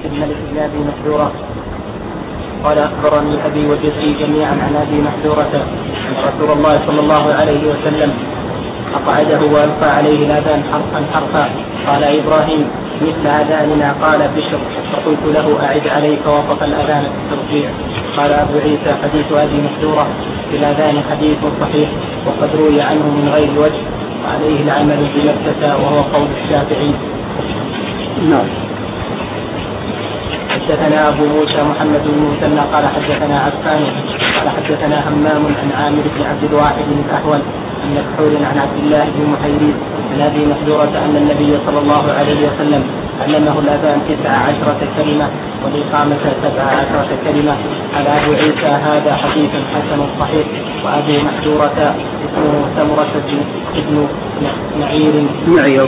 بن مالك بن أبي محذورة قال أخبرني أبي وجدي جميعا عن أبي محذورة أن رسول الله صلى الله عليه وسلم أقعده وألقى عليه الأذان حرفا قال إبراهيم مثل أذاننا قال بشر فقلت له أعد عليك وقف الأذان في الترجيع. قال أبو عيسى حديث أبي محذورة في الأذان حديث صحيح وقد روي عنه من غير وجه وعليه العمل بمكة وهو قول الشافعي. نعم. حدثنا أبو موسى محمد بن مثنى قال حدثنا عفان قال حدثنا همام عن عامر بن عبد الواحد الأحول عن مكحول عن عبد الله بن محيريز عن أبي محذورة أن النبي صلى الله عليه وسلم علمه الأذان 19 كلمة والإقامة 17 كلمة. قال أبو عيسى هذا حديث حسن صحيح. وأبو محذورة اسمه سمرة ابن معير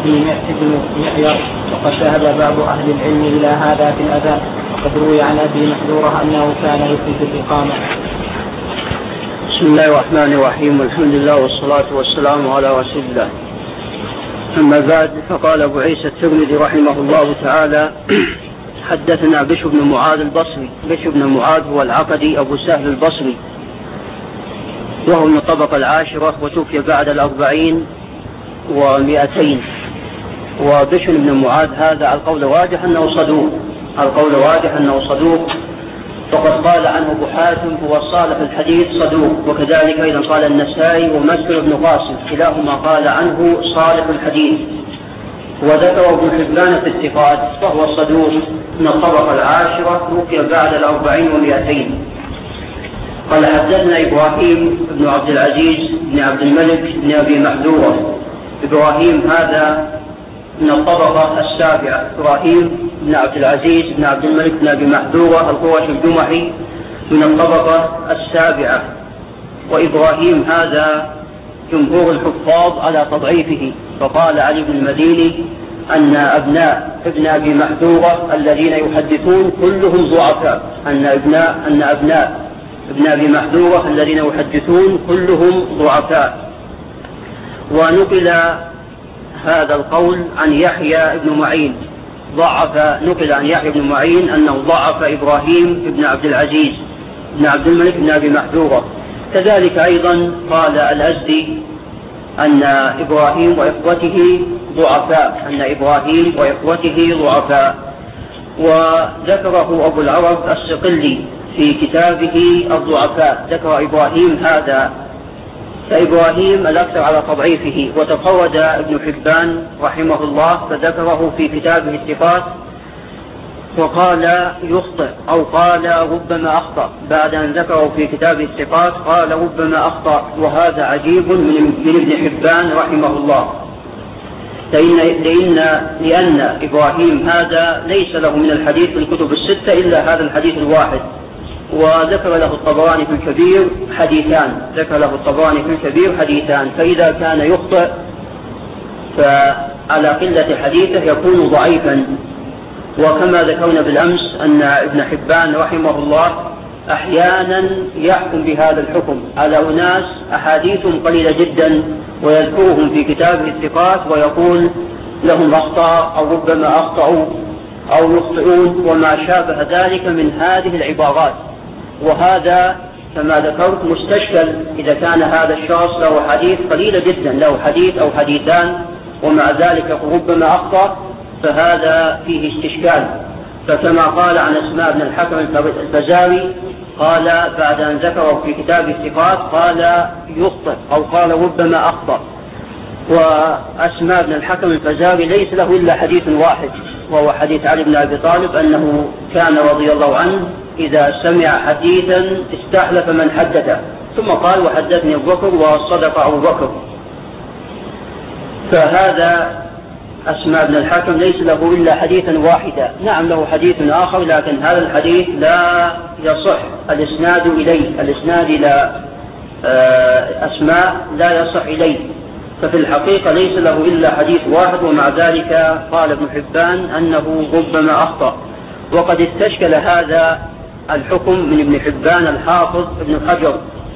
وقد ذهب بعض أهل العلم إلى هذا في الأذان وقد روي عن أبي محذورة أنه كان يفرد الإقامة. بسم الله الرحمن الرحيم والحمد لله والصلاة والسلام على رسول الله. أما بعد فقال أبو عيسى الترمذي رحمه الله تعالى حدثنا بشر بن معاذ البصري. بشر بن معاذ هو العقدي أبو سهل البصري وهو من الطبقة 10 وتوفي بعد 40 و200. وبشر بن معاذ هذا القول واضح أنه صدوق فقد قال عنه أبو حاتم هو صالح الحديث صدوق وكذلك أيضا قال النسائي ومسكر بن قاسم كلاهما قال عنه صالح الحديث. وذكر ابن حبان في الثقات فهو صدوق من الطبقة 10 توفي بعد 40 و200. قال حدثنا إبراهيم بن عبد العزيز بن عبد الملك بن أبي محذورة. إبراهيم هذا من الطبقة 7. إبراهيم بن عبد العزيز بن عبد الملك بن أبي محذورة القرشي الجمحي من الطبقة 7. وإبراهيم هذا جمهور الحفاظ على تضعيفه فقال علي بن المديني أن أبناء ابن أبي محذورة الذين يحدثون كلهم ضعفاء أن أبناء ابن أبي محذورة الذين يحدثون كلهم ضعفاء. ونقل هذا القول عن يحيى بن معين نقل عن يحيى بن معين أنه ضعف إبراهيم بن عبد العزيز بن عبد الملك بن أبي محذورة. كذلك أيضا قال الأزدي أن إبراهيم وإخوته ضعفاء. وذكره أبو العرب الصقلي في كتابه الضعفاء ذكر إبراهيم هذا فإبراهيم الأكثر على تضعيفه. وتفرد ابن حبان رحمه الله فذكره في كتابه الثقات وقال يخطئ أو قال ربما أخطأ بعد أن ذكره في كتابه الثقات قال ربما أخطأ. وهذا عجيب من ابن حبان رحمه الله لأن إبراهيم هذا ليس له من الحديث في الكتب 6 إلا هذا الحديث الواحد. وذكر له الطبراني في الكبير حديثان فإذا كان يخطئ فعلى قلة حديثه يكون ضعيفا. وكما ذكرنا بالأمس أن ابن حبان رحمه الله أحيانا يحكم بهذا الحكم على أناس أحاديثهم قليلة جدا ويذكرهم في كتابه الثقات ويقول لهم أخطاء أو ربما أخطأوا أو يخطئون وما شابه ذلك من هذه العبارات. وهذا كما ذكرت مستشكل إذا كان هذا الشخص له حديث قليلة جدا له حديث أو حديثان ومع ذلك ربما أخطأ فهذا فيه استشكال. فكما قال عن أسماء بن الحكم الفزاري قال بعد أن ذكره في كتاب الثقات قال يخطئ أو قال ربما أخطأ. وأسماء بن الحكم الفزاري ليس له إلا حديث واحد وهو حديث علي بن أبي طالب أنه كان رضي الله عنه إذا سمع حديثا استحلف من حدثه ثم قال وحدثني أبو بكر وصدق أبو بكر. فهذا أسماء بن الحكم ليس له إلا حديثا واحدا. نعم له حديث آخر لكن هذا الحديث لا يصح الإسناد إلى أسماء لا يصح إليه. ففي الحقيقة ليس له إلا حديث واحد ومع ذلك قال ابن حبان أنه ربما أخطأ. وقد استشكل هذا الحكم من ابن حبان الحافظ ابن حجر.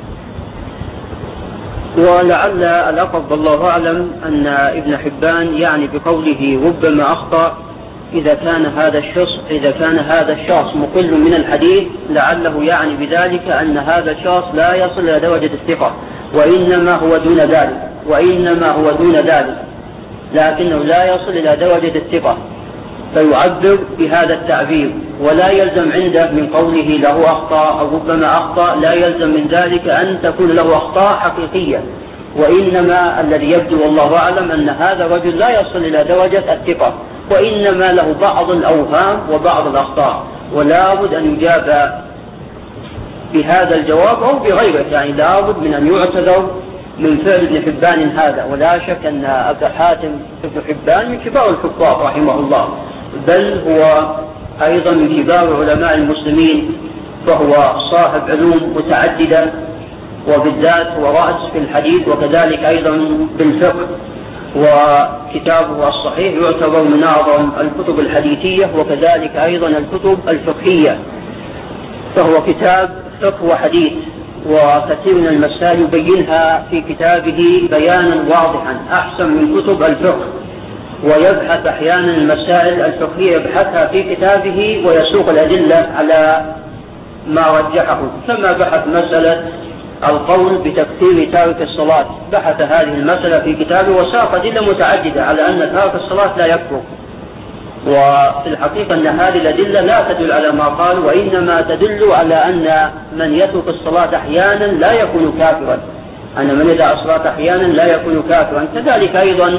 ولعل الأقرب والله أعلم أن ابن حبان يعني بقوله ربما أخطأ إذا كان هذا الشخص مقل من الحديث لعله يعني بذلك أن هذا الشخص لا يصل إلى درجة الثقة، وإنما هو دون ذلك، لكنه لا يصل إلى درجة الثقة، فيعبر بهذا التعبير، ولا يلزم عنده من قوله له أخطاء أو ربما أخطأ، لا يلزم من ذلك أن تكون له أخطاء حقيقية، وإنما الذي يبدو والله أعلم أن هذا الرجل لا يصل إلى درجة الثقة، وإنما له بعض الأوهام وبعض الأخطاء، ولا بد أن يجاب بهذا الجواب أو بغيره، يعني لا بد من أن يعتذر من فعل ابن حبان هذا. ولا شك أن أبا حاتم ابن حبان من كبار الحفاظ رحمه الله، بل هو أيضا من كبار علماء المسلمين، فهو صاحب علوم متعددة، وبالذات هو رأس في الحديث وكذلك أيضا بالفقه، وكتابه الصحيح يعتبر من أعظم الكتب الحديثية وكذلك أيضا الكتب الفقهية، فهو كتاب فقه وحديث، وكثير من المسائل يبينها في كتابه بيانا واضحا أحسن من كتب الفقه، ويبحث أحيانا المسائل الفقهية يبحثها في كتابه ويسوق الأدلة على ما رجحه، كما بحث مسألة القول بتكفير تارك الصلاة، بحث هذه المسألة في كتابه وساق أدلة متعددة على أن تارك الصلاة لا يكفر، وفي الحقيقة أن هذه الأدلة لا تدل على ما قال، وإنما تدل على أن من يترك الصلاة أحيانا لا يكون كافرا، أن من يدع الصلاة أحيانا لا يكون كافرا. كذلك أيضا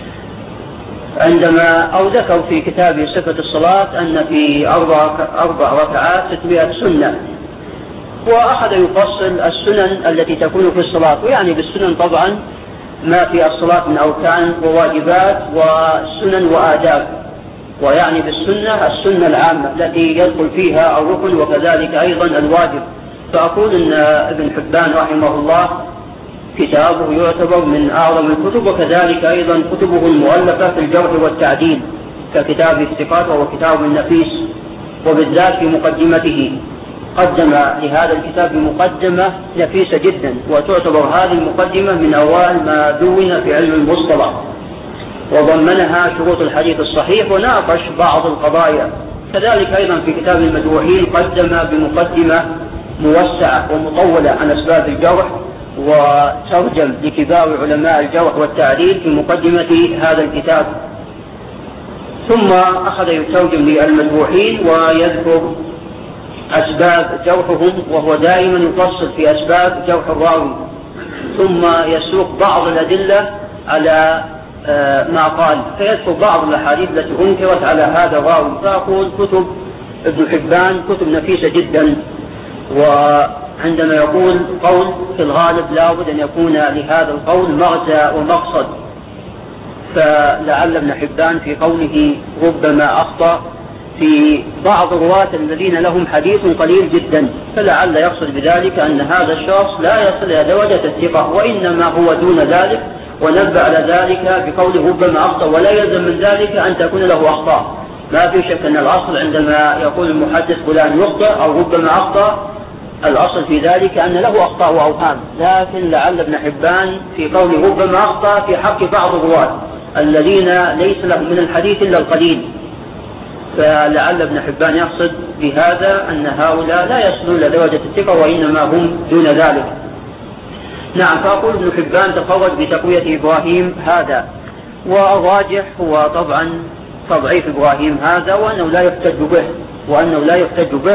عندما ذكر في كتابه صفة الصلاة أن في 4 ركعات 600 سنة، وأخذ يفصل السنن التي تكون في الصلاة، ويعني بالسنن طبعا ما في الصلاة من أركان وواجبات وسنن وآداب، ويعني السنة العامة التي يدخل فيها الركن وكذلك أيضا الواجب. فأقول أن ابن حبان رحمه الله كتابه يعتبر من أعظم الكتب، وكذلك أيضا كتبه المؤلفة في الجرح والتعديل ككتاب الثقات، وهو كتاب نفيس، وبالذات في مقدمته قدم لهذا الكتاب مقدمة نفيسة جدا، وتعتبر هذه المقدمة من أوائل ما دون في علم المصطلح، وضمنها شروط الحديث الصحيح وناقش بعض القضايا. كذلك أيضا في كتاب المجروحين قدم بمقدمة موسعة ومطولة عن أسباب الجرح، وترجم لكبار علماء الجرح والتعديل في مقدمة هذا الكتاب، ثم أخذ يترجم للمجروحين ويذكر أسباب جرحهم، وهو دائما يفصل في أسباب جرح الراوي، ثم يسوق بعض الأدلة على ما قال، فيذكر بعض الأحاديث التي أنكرت على هذا الراوي. فأقول كتب ابن حبان كتب نفيسة جدا، وعندما يقول قول في الغالب لا بد أن يكون لهذا القول مغزى ومقصد، فلعل ابن حبان في قوله ربما أخطأ في بعض الرواة الذين لهم حديث قليل جدا، فلعل يقصد بذلك أن هذا الشخص لا يصل إلى درجة الثقة، وإنما هو دون ذلك، ونبه على ذلك بقوله ربما أخطأ، ولا يلزم من ذلك أن تكون له أخطاء. ما في شك أن الأصل عندما يقول المحدث فلان يخطئ أو ربما أخطأ، الأصل في ذلك أن له أخطاء وأوهام، لكن لعل ابن حبان في قوله ربما أخطأ في حق بعض الرواة الذين ليس لهم من الحديث إلا القليل، فلعل ابن حبان يقصد بهذا أن هؤلاء لا يصلون إلى درجة الثقة وإنما هم دون ذلك. نعم، فأقول ابن حبان تفرد بتقوية إبراهيم هذا، والراجح هو طبعا تضعيف إبراهيم هذا، وأنه لا يحتج به،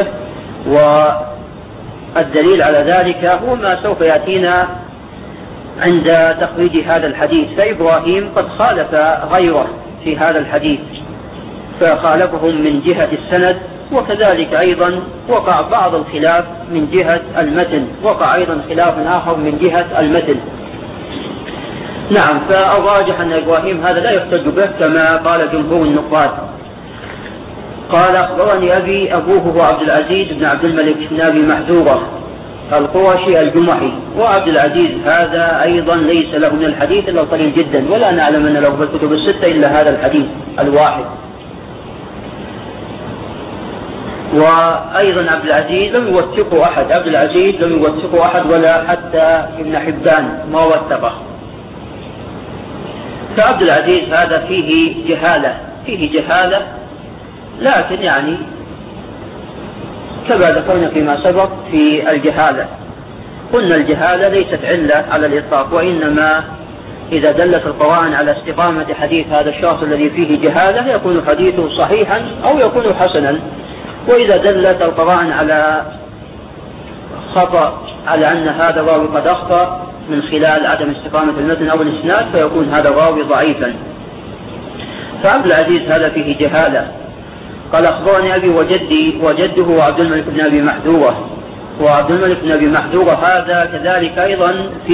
والدليل على ذلك هو ما سوف يأتينا عند تخريج هذا الحديث. فإبراهيم قد خالف غيره في هذا الحديث، فخالفهم من جهة السند، وكذلك أيضا وقع بعض الخلاف من جهة المتن، وقع أيضا خلاف آخر من جهة المتن. نعم، فالراجح أن إبراهيم هذا لا يحتج به كما قال جمهور النقاد. قال أخبرني أبوه هو عبد العزيز بن عبد الملك بن أبي محذورة القرشي الجمحي، وعبد العزيز هذا أيضا ليس له من الحديث إلا قليل جدا، ولا نعلم أن له في الكتب الستة إلا هذا الحديث الواحد. وأيضا عبد العزيز لم يوثقه أحد، ولا حتى ابن حبان ما وثقه. فعبد العزيز هذا فيه جهالة، لكن يعني كما ذكرنا فيما سبق في الجهالة، قلنا الجهالة ليست علة على الإطلاق، وإنما إذا دلت القرائن على استقامة حديث هذا الشخص الذي فيه جهالة يكون حديثه صحيحا أو يكون حسنا، وإذا دلت القرائن على خطأ، على أن هذا الراوي قد أخطأ من خلال عدم استقامة المتن أو الإسناد، فيكون هذا الراوي ضعيفا. فعبد العزيز هذا فيه جهالة. قال أخبرني أبي وجدي وجده عبد الملك بن أبي محذورة، وعبد الملك بن أبي محذورة هذا كذلك أيضا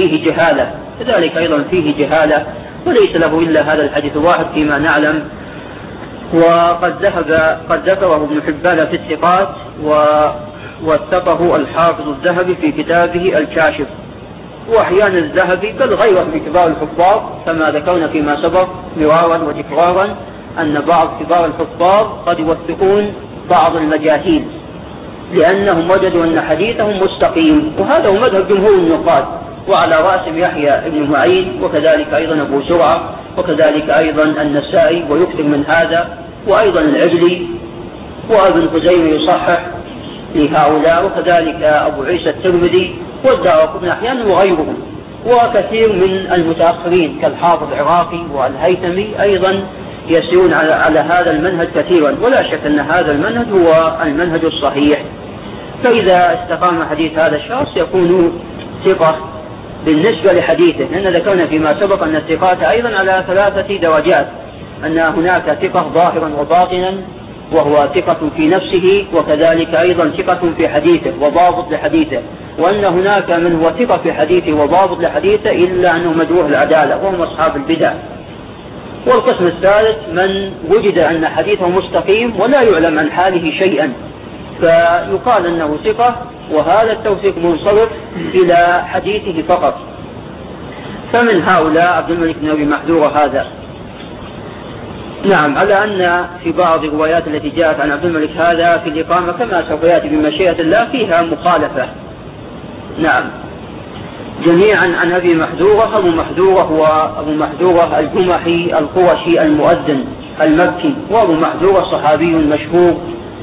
فيه جهالة، وليس له إلا هذا الحديث الواحد فيما نعلم. وقد ذكره ابن حبان في الثقات، ووثقه الحافظ الذهبي في كتابه الكاشف. وأحيانا الذهبي بل غيره من كبار الحفاظ كما ذكرنا فيما سبق مرارا وتكرارا أن بعض كبار الحفاظ قد يوثقون بعض المجاهيل لأنهم وجدوا أن حديثهم مستقيم، وهذا هو مذهب جمهور النقاد، وعلى رأسهم يحيى بن معين، وكذلك أيضا أبو زرعة، وكذلك أيضا النسائي ويكثر من هذا، وأيضا العجلي، وابن خزيمة يصحح لهؤلاء، وكذلك أبو عيسى الترمذي والدارقطني أحيانا وغيرهم، وكثير من المتأخرين كالحافظ العراقي والهيثمي أيضا يسيرون على هذا المنهج كثيرا. ولا شك أن هذا المنهج هو المنهج الصحيح. فإذا استقام حديث هذا الشخص يكون ثقة بالنسبة لحديثه، لأن ذكرنا فيما سبق أن الثقات أيضا على 3 درجات، أن هناك ثقة ظاهرا وباطنا وهو ثقة في نفسه، وكذلك أيضا ثقة في حديثه وضابط لحديثه، وأن هناك من هو ثقة في حديثه وضابط لحديثه إلا أنه مجروح العدالة وهم أصحاب البدع. والقسم الثالث من وجد أن حديثه مستقيم ولا يعلم عن حاله شيئا فيقال أنه ثقة، وهذا التوثيق منصرف إلى حديثه فقط. فمن هؤلاء عبد الملك بن أبي محذورة هذا. نعم، على أن في بعض الروايات التي جاءت عن عبد الملك هذا في الإقامة كما سوف يأتي بمشيئة الله فيها مخالفة. نعم، جميعا عن أبي محذورة. أبو محذورة هو أبو محذورة الجمحي القرشي المؤذن المكي، وأبو محذورة صحابي مشهور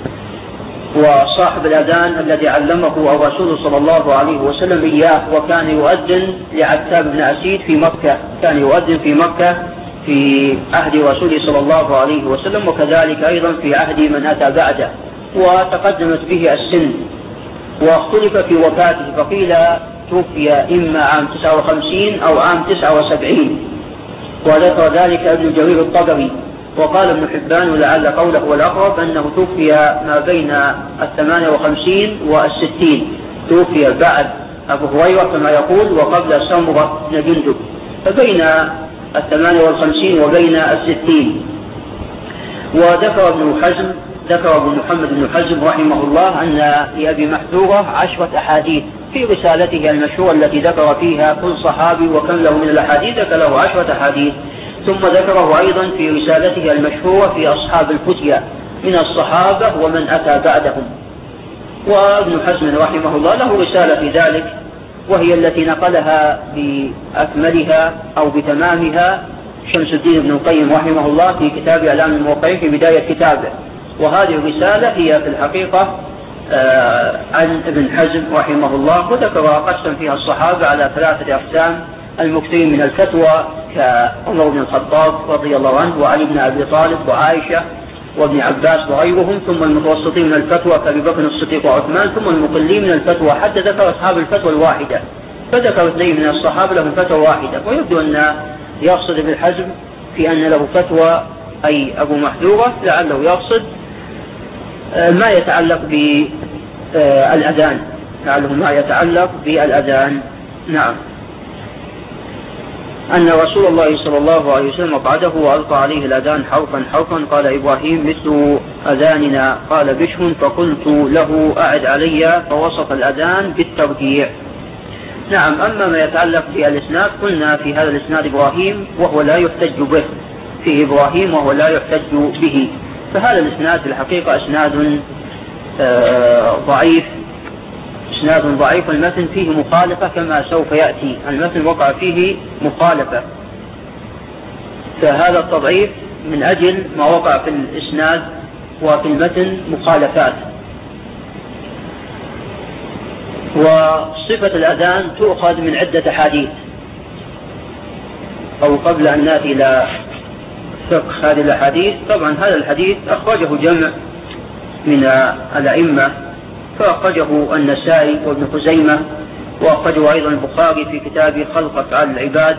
وصاحب الأذان الذي علمه الرسول صلى الله عليه وسلم إياه، وكان يؤذن لعتاب بن أسيد في مكة، كان يؤذن في مكة في عهد رسوله صلى الله عليه وسلم، وكذلك أيضا في عهد من أتى بعده، وتقدمت به السن واختلف في وفاته، فقيل توفي إما عام 59 أو عام 79، وذكر ذلك ابن جرير الطبري. وقال ابن حبان ولعل قوله والأقرب أنه توفي ما بين 58 و60، توفي بعد أبو هريرة كما يقول وقبل سمرة بن جندب، فبين 58 وبين 60. وذكر ابن محمد بن حزم رحمه الله أن لأبي محذورة 10 أحاديث في رسالته المشهورة التي ذكر فيها كل صحابي وكم له من الأحاديث، ذكر له 10 أحاديث. ثم ذكره أيضا في رسالته المشهورة في أصحاب الفتيا من الصحابة ومن أتى بعدهم. وابن حزم رحمه الله له رسالة في ذلك، وهي التي نقلها بأكملها أو بتمامها شمس الدين بن القيم رحمه الله في كتاب إعلام الموقعين في بداية كتابه. وهذه الرسالة هي في الحقيقة عن ابن حزم رحمه الله، وذكر قسم فيها الصحابة على 3 أقسام: المكثرين من الفتوى كعمر بن الخطاب رضي الله عنه وعلي بن أبي طالب وعائشة وابن عباس وغيرهم، ثم المتوسطين من الفتوى كأبي بكر الصديق وعثمان، ثم المقلين من الفتوى، حتى ذكر أصحاب الفتوى الواحدة، فذكر 2 من الصحابة لهم فتوى واحدة. ويبدو أن يقصد ابن حزم في أن له فتوى أي أبو محذورة لعله يقصد ما يتعلق بالأذان، لعله ما يتعلق بالأذان. نعم، أن رسول الله صلى الله عليه وسلم قعده وألقى عليه الأذان حرفا حرفا، قال إبراهيم مثل أذاننا، قال بشر فقلت له أعد علي، فوصف الأذان بالترجيع. نعم، أما ما يتعلق بالإسناد قلنا في هذا الإسناد إبراهيم وهو لا يحتج به، في إبراهيم وهو لا يحتج به، فهذا الإسناد في الحقيقة إسناد ضعيف، إسناد ضعيف. المتن فيه مخالفة كما سوف يأتي، المتن وقع فيه مخالفة، فهذا التضعيف من أجل ما وقع في الإسناد وفي المتن مخالفات. وصفة الأذان تؤخذ من عدة أحاديث. أو قبل أن نأتي إلى فقه هذه الأحاديث، طبعا هذا الحديث أخرجه جمع من الأئمة، فأخرجه النسائي وابن خزيمة، وأخرجه أيضا البخاري في كتاب خلق أفعال العباد.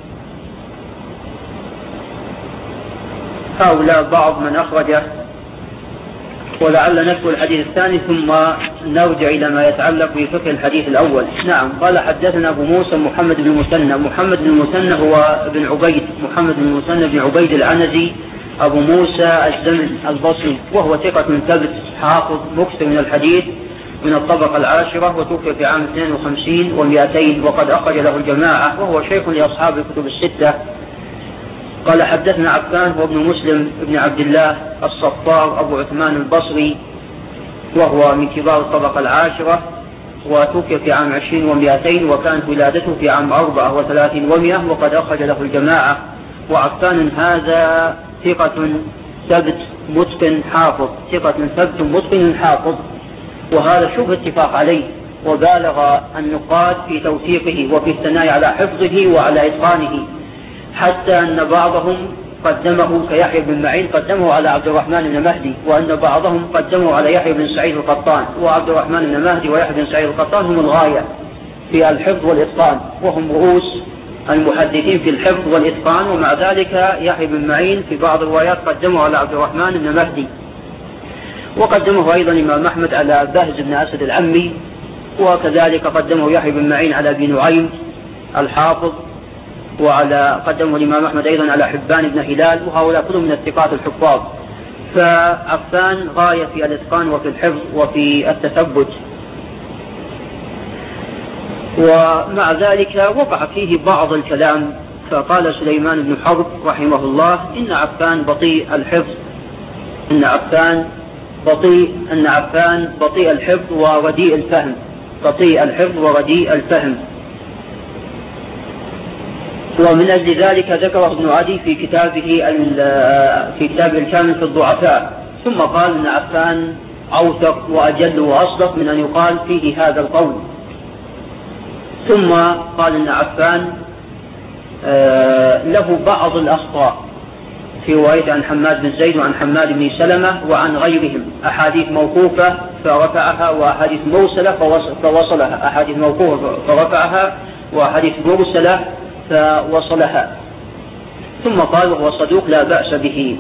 هؤلاء بعض من أخرجه، ولعل نذكر الحديث الثاني ثم نرجع إلى ما يتعلق بفقه الحديث الأول. نعم. قال حدثنا أبو موسى محمد بن المثنى. محمد بن المثنى هو ابن عبيد، محمد بن المثنى بن عبيد العنزي أبو موسى الزمن البصري، وهو ثقة من ثبت حافظ مكثر من الحديث من الطبقة العاشرة، وتوفي في عام 52 و200، وقد أخرج له الجماعة، وهو شيخ لأصحاب الكتب الستة. قال حدثنا عفان هو ابن مسلم ابن عبد الله الصفار أبو عثمان البصري، وهو من كبار الطبقة العاشرة، وتوفي في عام 20 و200، وكانت ولادته في عام 34 و100، وقد أخرج له الجماعة. وعفان هذا ثقة ثبت متقن حافظ، ثقة ثبت متقن حافظ، وهذا شبه اتفاق عليه، وبالغ النقاد في توثيقه وفي الثناء على حفظه وعلى إتقانه، حتى أن بعضهم قدمه كيحيى بن معين قدمه على عبد الرحمن بن مهدي، وأن بعضهم قدمه على يحيى بن سعيد القطان. وعبد الرحمن بن مهدي ويحيى بن سعيد القطان هم الغاية في الحفظ والإتقان، وهم رؤوس المحدثين في الحفظ والإتقان. ومع ذلك يحيى بن معين في بعض الروايات قدمه على عبد الرحمن بن مهدي، وقدمه أيضا الإمام أحمد على بهز بن أسد العمي، وكذلك قدمه يحيى بن معين على ابن نعيم الحافظ، قدمه الإمام أحمد أيضا على حبان بن هلال، وهؤلاء كلهم من الثقات الحفاظ. فعفان غاية في الإتقان وفي الحفظ وفي التثبت. ومع ذلك وقع فيه بعض الكلام، فقال سليمان بن حرب رحمه الله إن عفان بطيء الحفظ، إن عفان بطيء الحفظ ورديء الفهم، بطيء الحفظ ورديء الفهم. ومن أجل ذلك ذكره ابن عدي في كتابه الكامل في الضعفاء، ثم قال إن عفان أوثق وأجل وأصدق من أن يقال فيه هذا القول. ثم قال إن عفان له بعض الأخطاء في رواية عن حماد بن زيد وعن حماد بن سلمة وعن غيرهم، أحاديث موقوفة فرفعها وأحاديث مرسلة فوصلها، أحاديث موقوفة فرفعها وأحاديث مرسلة فوصلها. ثم قال وهو صدوق لا بأس به.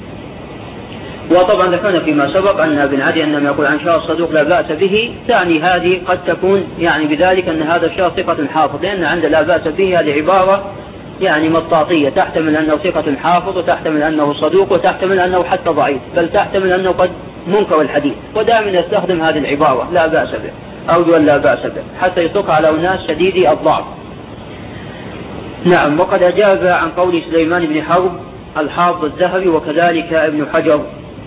وطبعا ذكرنا فيما سبق أن ابن عدي أنما يقول عن شخص صدوق لا بأس به، تعني هذه قد تكون يعني بذلك أن هذا الشخص ثقة حافظ، لأن عند لا بأس به هذه عبارة يعني مطاطية، تحتمل أنه ثقة حافظ، وتحتمل أنه صدوق، وتحتمل أنه حتى ضعيف، بل تحتمل أنه قد منكر الحديث. ودائما يستخدم هذه العبارة لا بأس به أو دول لا بأس به حتى يطلق على أناس شديدي الضعف. نعم. وقد أجاب عن قول سليمان بن حرب الحافظ الذهبي وكذلك ابن حجر،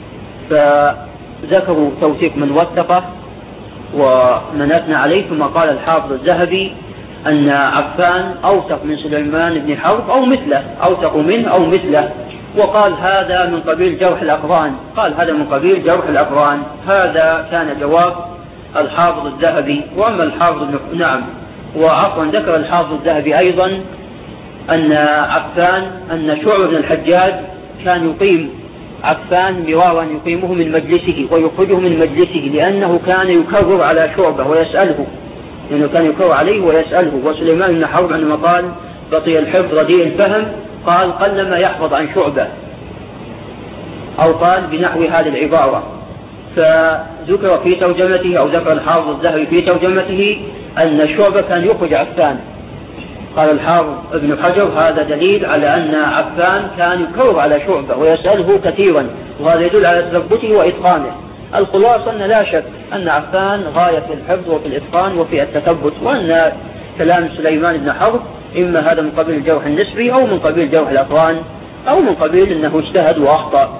فذكروا توثيق من وثقه ومن أثنى عليه. ثم قال الحافظ الذهبي أن عفان أوثق من سليمان بن حرب أو مثله، أوثق منه أو مثله، وقال هذا من قبيل جرح الأقران، قال هذا من قبيل جرح الأقران. هذا كان جواب الحافظ الذهبي. وأما الحافظ وعفوا ذكر الحافظ الذهبي أيضا أن عفان أن شعبة بن الحجاج كان يقيم عفان مرارا، يقيمه من مجلسه ويخرجه من مجلسه، لأنه كان يكرر على شعبة ويسأله، لأنه كان يكرر عليه ويسأله. وسليمان بن حرب عندما قال بطيء الحفظ رديء الفهم قال قلما يحفظ عن شعبة، أو قال بنحو هذه العبارة. فذكر في ترجمته أو ذكر الحافظ الذهبي في ترجمته أن شعبة كان يخرج عفان. قال الحافظ ابن حجر هذا دليل على أن عفان كان يكرر على شعبة ويسأله كثيرا، وهذا يدل على تثبته وإتقانه. الخلاصة أن لا شك أن عفان غاية في الحفظ وفي الإتقان وفي التثبت، وأن كلام سليمان بن حرب إما هذا من قبيل الجرح النسبي أو من قبيل جرح الأقران أو من قبيل أنه اجتهد وأخطأ.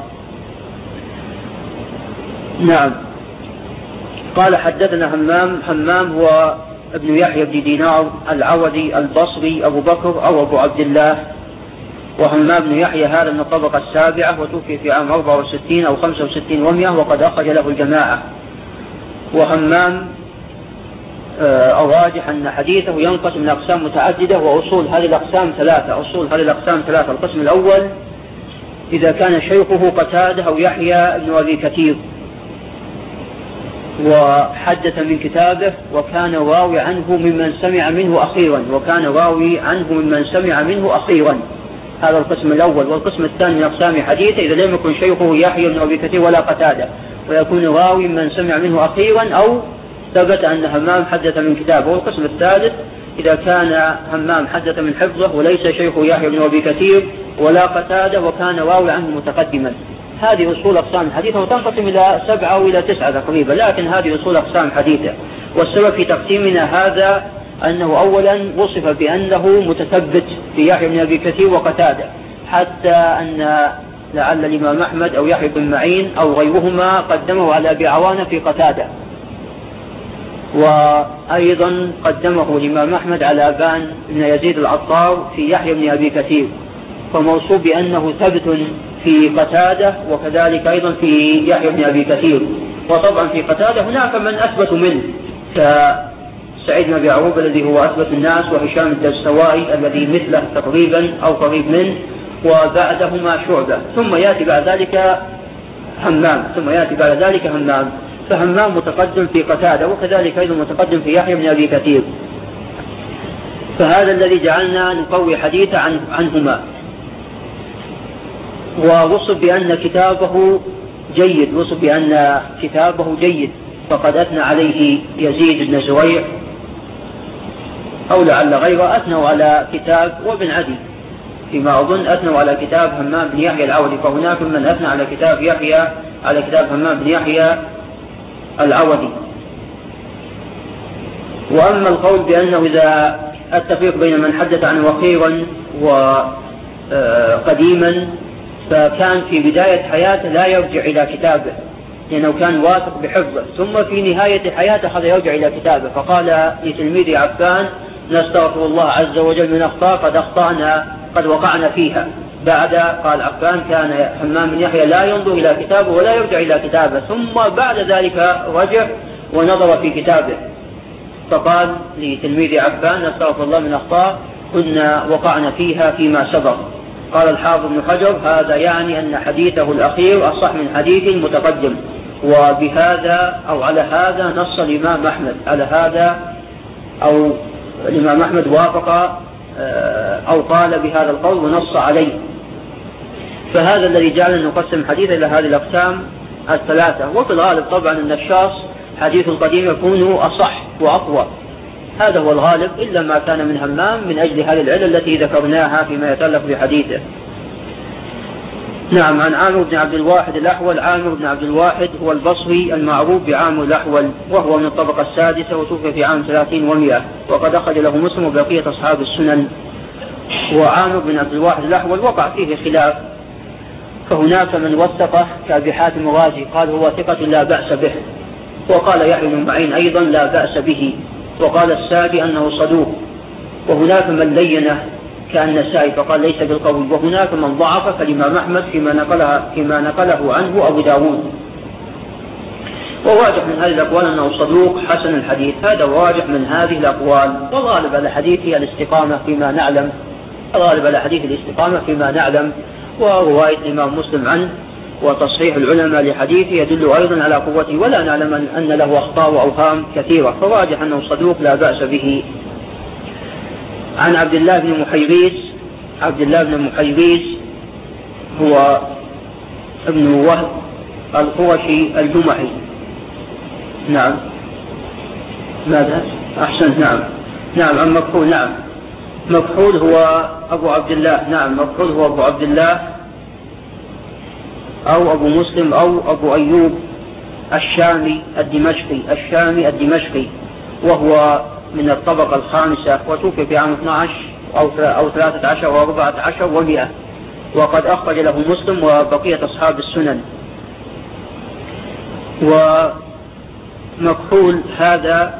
نعم. قال حدثنا همام هو ابن يحيى بن دينار العودي البصري أبو بكر أو أبو عبد الله وهمام بن يحيى هذا من الطبقة السابعة، وتوفي في عام 64 أو 65 و100، وقد أخرج له الجماعة. وهمام الراجح أن حديثه ينقسم من أقسام متعددة، وأصول هذه الأقسام ثلاثة. القسم الأول إذا كان شيخه قتادة أو يحيى بن أبي كثير وحدث من كتابه وكان راوي عنه ممن سمع منه أخيرا، هذا القسم الأول. والقسم الثاني من أقسام حديثه إذا لم يكن شيخه يحيى بن أبي كثير ولا قتادة، ويكون راوي من سمع منه أخيرا أو ثبت أن همام حدث من كتابه. والقسم الثالث إذا كان همام حدث من حفظه وليس شيخه يحيى بن أبي كثير ولا قتادة وكان راوي عنه متقدما. هذه أصول أقسام حديثه، وتنقسم إلى 7 أو إلى 9 تقريبا، لكن هذه أصول أقسام حديثه. والسبب في تقسيمنا هذا أنه أولا وصف بأنه متثبت في يحيى بن أبي كثير وقتادة، حتى أن لعل الإمام أحمد أو يحيى بن معين أو غيرهما قدمه على أبي عوانة في قتادة، وأيضا قدمه الإمام أحمد على أبان بن يزيد العطار في يحيى بن أبي كثير، فموصوف بأنه ثبت في قتادة وكذلك أيضا في يحيى بن أبي كثير. وطبعا في قتادة هناك من أثبت منه كسعيد بن أبي عروبة الذي هو أثبت الناس، وهشام الدستوائي الذي مثله تقريبا أو قريب منه، وبعدهما شعبة، ثم يأتي بعد ذلك همام. فهمام متقدم في قتادة وكذلك أيضا متقدم في يحيى بن أبي كثير، فهذا الذي جعلنا نقوي حديث عنهما. ووصف بأن كتابه جيد، فقد أثنى عليه يزيد بن زريع أو لعل غيره أثنوا على كتاب، وابن عدي فيما أظن أثنوا على كتاب همام بن يحيى العودي، فهناك من أثنى على كتاب همام بن يحيى العودي. وأما القول بأنه إذا التفريق بين من حدث عنه أخيرا وقديما، فكان في بداية حياته لا يرجع إلى كتابه لأنه كان واثق بحفظه، ثم في نهاية حياته هذا يرجع إلى كتابه، فقال لتلميذ عفان نستغفر الله عز وجل من أخطاء قد وقعنا فيها. بعد قال عفان كان همام بن يحيى لا ينظر إلى كتابه ولا يرجع إلى كتابه، ثم بعد ذلك رجع ونظر في كتابه، فقال لتلميذ عفان نستغفر الله من أخطاء كنا وقعنا فيها فيما سبق. قال الحافظ بن حجر هذا يعني أن حديثه الأخير أصح من حديث المتقدم، وبهذا أو على هذا نص الإمام أحمد، على هذا أو الإمام أحمد وافق أو قال بهذا القول ونص عليه. فهذا الذي جعلنا نقسم حديث إلى هذه الأقسام الثلاثة. وفي الغالب طبعا أن الشخص حديث القديم يكون أصح وأقوى، هذا هو الغالب، إلا ما كان من همام من أجل هذه العلة التي ذكرناها فيما يتعلق بحديثه. نعم. عن عامر بن عبد الواحد الأحول. عامر بن عبد الواحد هو البصري المعروف بعامر الأحول، وهو من الطبقة السادسة، وتوفي في عام 30 و100، وقد أخرج له مسلم وبقية أصحاب السنن. وعامر بن عبد الواحد الأحول وقع فيه خلاف، فهناك من وثقه كأبي حاتم الرازي قال هو ثقة لا بأس به، وقال يحيى بن معين أيضا لا بأس به، وقال السادي أنه صدوق، وهناك من لينه كالنسائي فقال ليس بالقوي، وهناك من ضعف كالإمام أحمد فيما نقله عنه أبو داود. وواجح من هذه الأقوال أنه صدوق حسن الحديث، هذا واجح من هذه الأقوال. والغالب على حديثه الاستقامة فيما نعلم، ورواية الإمام مسلم عنه وتصحيح العلماء لحديثه يدل أيضا على قوته، ولا نعلم أن له أخطاء وأوهام كثيرة، فواجح أنه صدوق لا بأس به. عن عبد الله بن محيريز هو ابن وهب القرشي الجمحي. نعم. ماذا؟ أحسن. نعم. عن مكحول. نعم. مكحول هو أبو عبد الله. نعم. مكحول هو أبو عبد الله أو أبو مسلم أو أبو أيوب الشامي الدمشقي، وهو من الطبقة الخامسة، وتوفي في عام 12 أو 13 أو 14 و100، وقد أخرج له مسلم وبقية أصحاب السنن. ومكحول هذا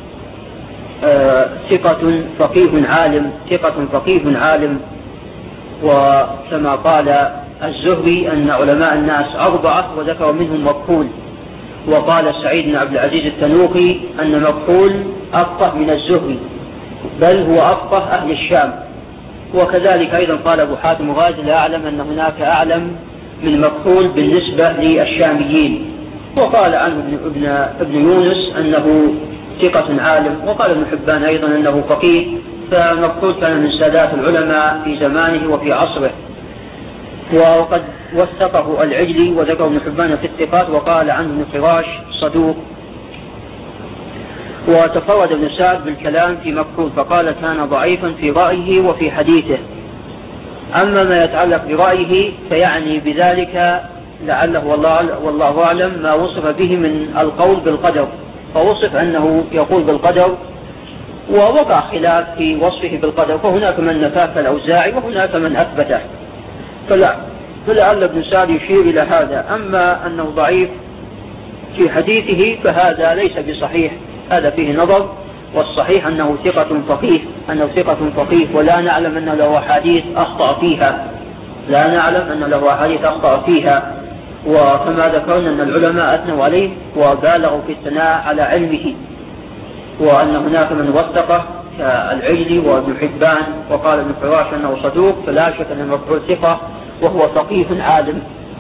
ثقة فقيه عالم وكما قال الزهري أن علماء الناس 4 وذكر منهم مكحول، وقال سعيد بن عبد العزيز التنوخي أن مكحول أفقه من الزهري، بل هو أفقه أهل الشام. وكذلك أيضا قال أبو حاتم الرازي لا أعلم أن هناك أعلم من مكحول بالنسبة للشاميين. وقال عنه ابن يونس أنه ثقة عالم، وقال ابن حبان أيضا أنه فقيه، فمكحول كان من سادات العلماء في زمانه وفي عصره. وقد وثقه العجلي وذكر ابن حبان في الثقات، وقال عنه ابن فراش صدوق. وتفرد ابن سعد بالكلام في مكحول فقال كان ضعيفا في رأيه وفي حديثه. أما ما يتعلق برأيه فيعني بذلك لعله والله أعلم ما وصف به من القول بالقدر، فوصف أنه يقول بالقدر، ووقع خلاف في وصفه بالقدر، فهناك من نفاه كالأوزاعي وهناك من أثبته، فلعل ابن سعد يشير إلى هذا. أما أنه ضعيف في حديثه فهذا ليس بصحيح، هذا فيه نظر، والصحيح أنه ثقة فقيه، ولا نعلم أن له أحاديث أخطأ فيها، وكما ذكرنا أن العلماء أثنوا عليه وبالغوا في الثناء على علمه، وأن هناك من وثقه كالعجلي وابن حبان، وقال ابن فراش أنه صدوق، فلا شك أن مكحول ثقة وهو فقيه عالم.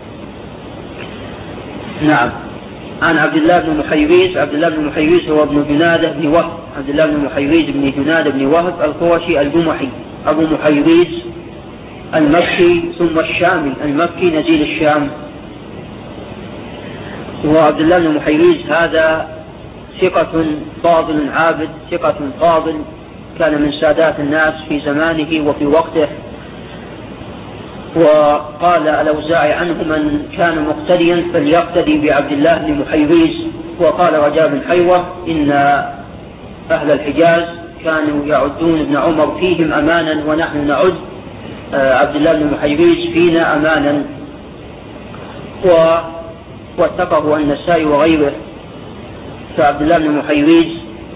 نعم. عن عبد الله بن محيريز هو ابن جنادة بن وهب، عبد الله بن محيريز بن جنادة بن وهب القرشي الجمحي أبو محيريز المكي ثم الشامي، المكي نزيل الشام. وعبد الله بن محيريز هذا ثقة فاضل عابد، ثقة فاضل، كان من سادات الناس في زمانه وفي وقته. وقال الأوزاعي عنه من كان مقتديا فليقتدي بعبد الله بن محيريز. وقال رجاء بن حيوة إن أهل الحجاز كانوا يعدون ابن عمر فيهم أمانا ونحن نعد عبد الله بن محيريز فينا أمانا. ووثقه النسائي وغيره. فعبد الله بن محيريز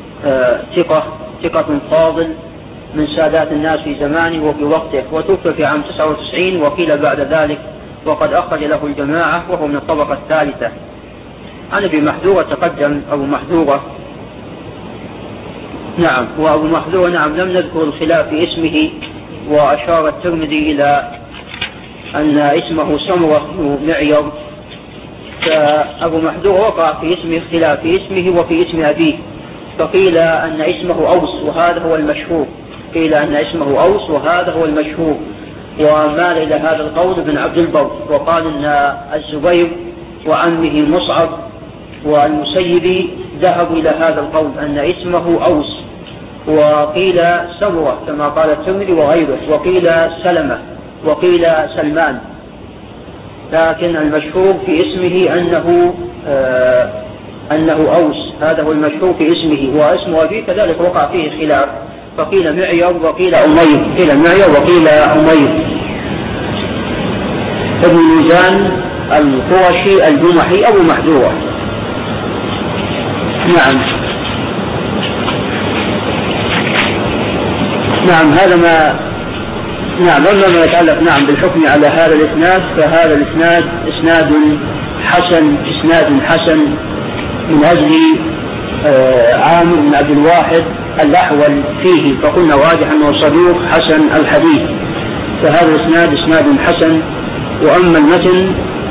ثقة فاضل من سادات الناس في زمانه وفي وقته، وتوفي في عام 99 وقيل بعد ذلك، وقد أخرج له الجماعة وهو من الطبقة الثالثة. عن أبي محذورة تقدم أبو محذورة، نعم، وأبو محذورة نعم لم نذكر الخلاف في اسمه، وأشار الترمذي إلى أن اسمه سمرة بن معيض، فأبو محذورة وقع في اسمه اختلاف في اسمه وفي اسم أبيه، فقيل أن اسمه أوس وهذا هو المشهور، ومال إلى هذا القول ابن عبد البر، وقال أن الزبير وعمه مصعب والمسيبي ذهبوا إلى هذا القول أن اسمه أوس، وقيل سمرة كما قال الترمذي وغيره، وقيل سلمة، وقيل سلمان، لكن المشهور في اسمه أنه أوس، هذا هو المشهور في اسمه. واسم أبيه كذلك وقع فيه خلاف، فقيل معير وقيل أمير، ابن ميزان القرشي الجمحي أبو محذورة. نعم هذا ما أما ما يتعلق بالحكم على هذا الإسناد، فهذا الإسناد إسناد حسن من أجل عامر بن عبد الواحد الأحول فيه، فقلنا راجح أنه صدوق حسن الحديث، فهذا الإسناد إسناد حسن. وأما المتن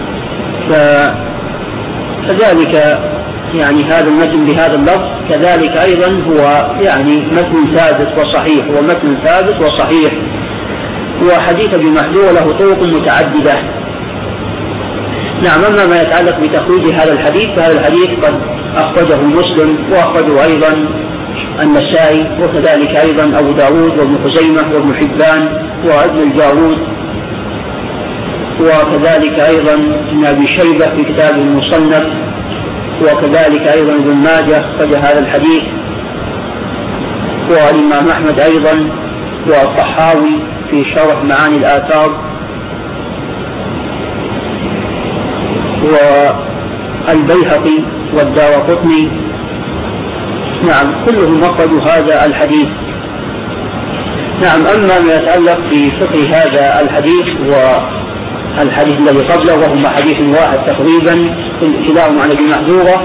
فذلك يعني هذا المتن بهذا اللفظ كذلك أيضا هو يعني متن ثابت وصحيح، وحديث ابن محذور له طرق متعددة. نعم. أما ما يتعلق بتخريج هذا الحديث فهذا الحديث قد أخرجه مسلم، وأخرجه أيضا النسائي، وكذلك أيضا أبو داود وابن خزيمة وابن حبان وابن الجارود، وكذلك أيضا ابن أبي شيبة في كتابه المصنف، وكذلك أيضا ابن ماجه أخرج هذا الحديث، والإمام أحمد أيضا، والطحاوي في شرح معاني الآثار، والبيهقي والدارقطني، نعم كلهم أخرجوا هذا الحديث. نعم. أما ما يتعلق بفقه هذا الحديث والحديث الذي قبله وهما حديث واحد تقريبا كلاهما عن ابي محذورة،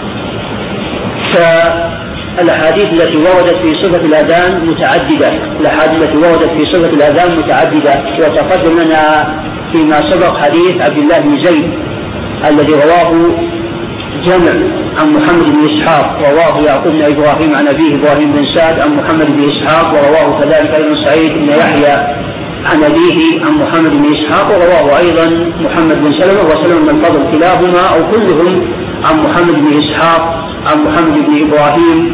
فالأحاديث التي وردت في صفة الأذان متعددة، الأحاديث التي وردت في صفة الأذان متعددة. وتقدم لنا فيما سبق حديث عبد الله بن زيد الذي رواه جمع عن محمد بن إسحاق، رواه يعقوب بن إبراهيم عن أبيه إبراهيم بن سعد عن محمد بن إسحاق، ورواه كذلك أيضا سعيد بن يحيى عن أبيه عن محمد بن إسحاق، ورواه أيضا محمد بن سلمة وسلمة بن الفضل، كلاهما أو كلهم عن محمد بن إسحاق عن محمد بن إبراهيم،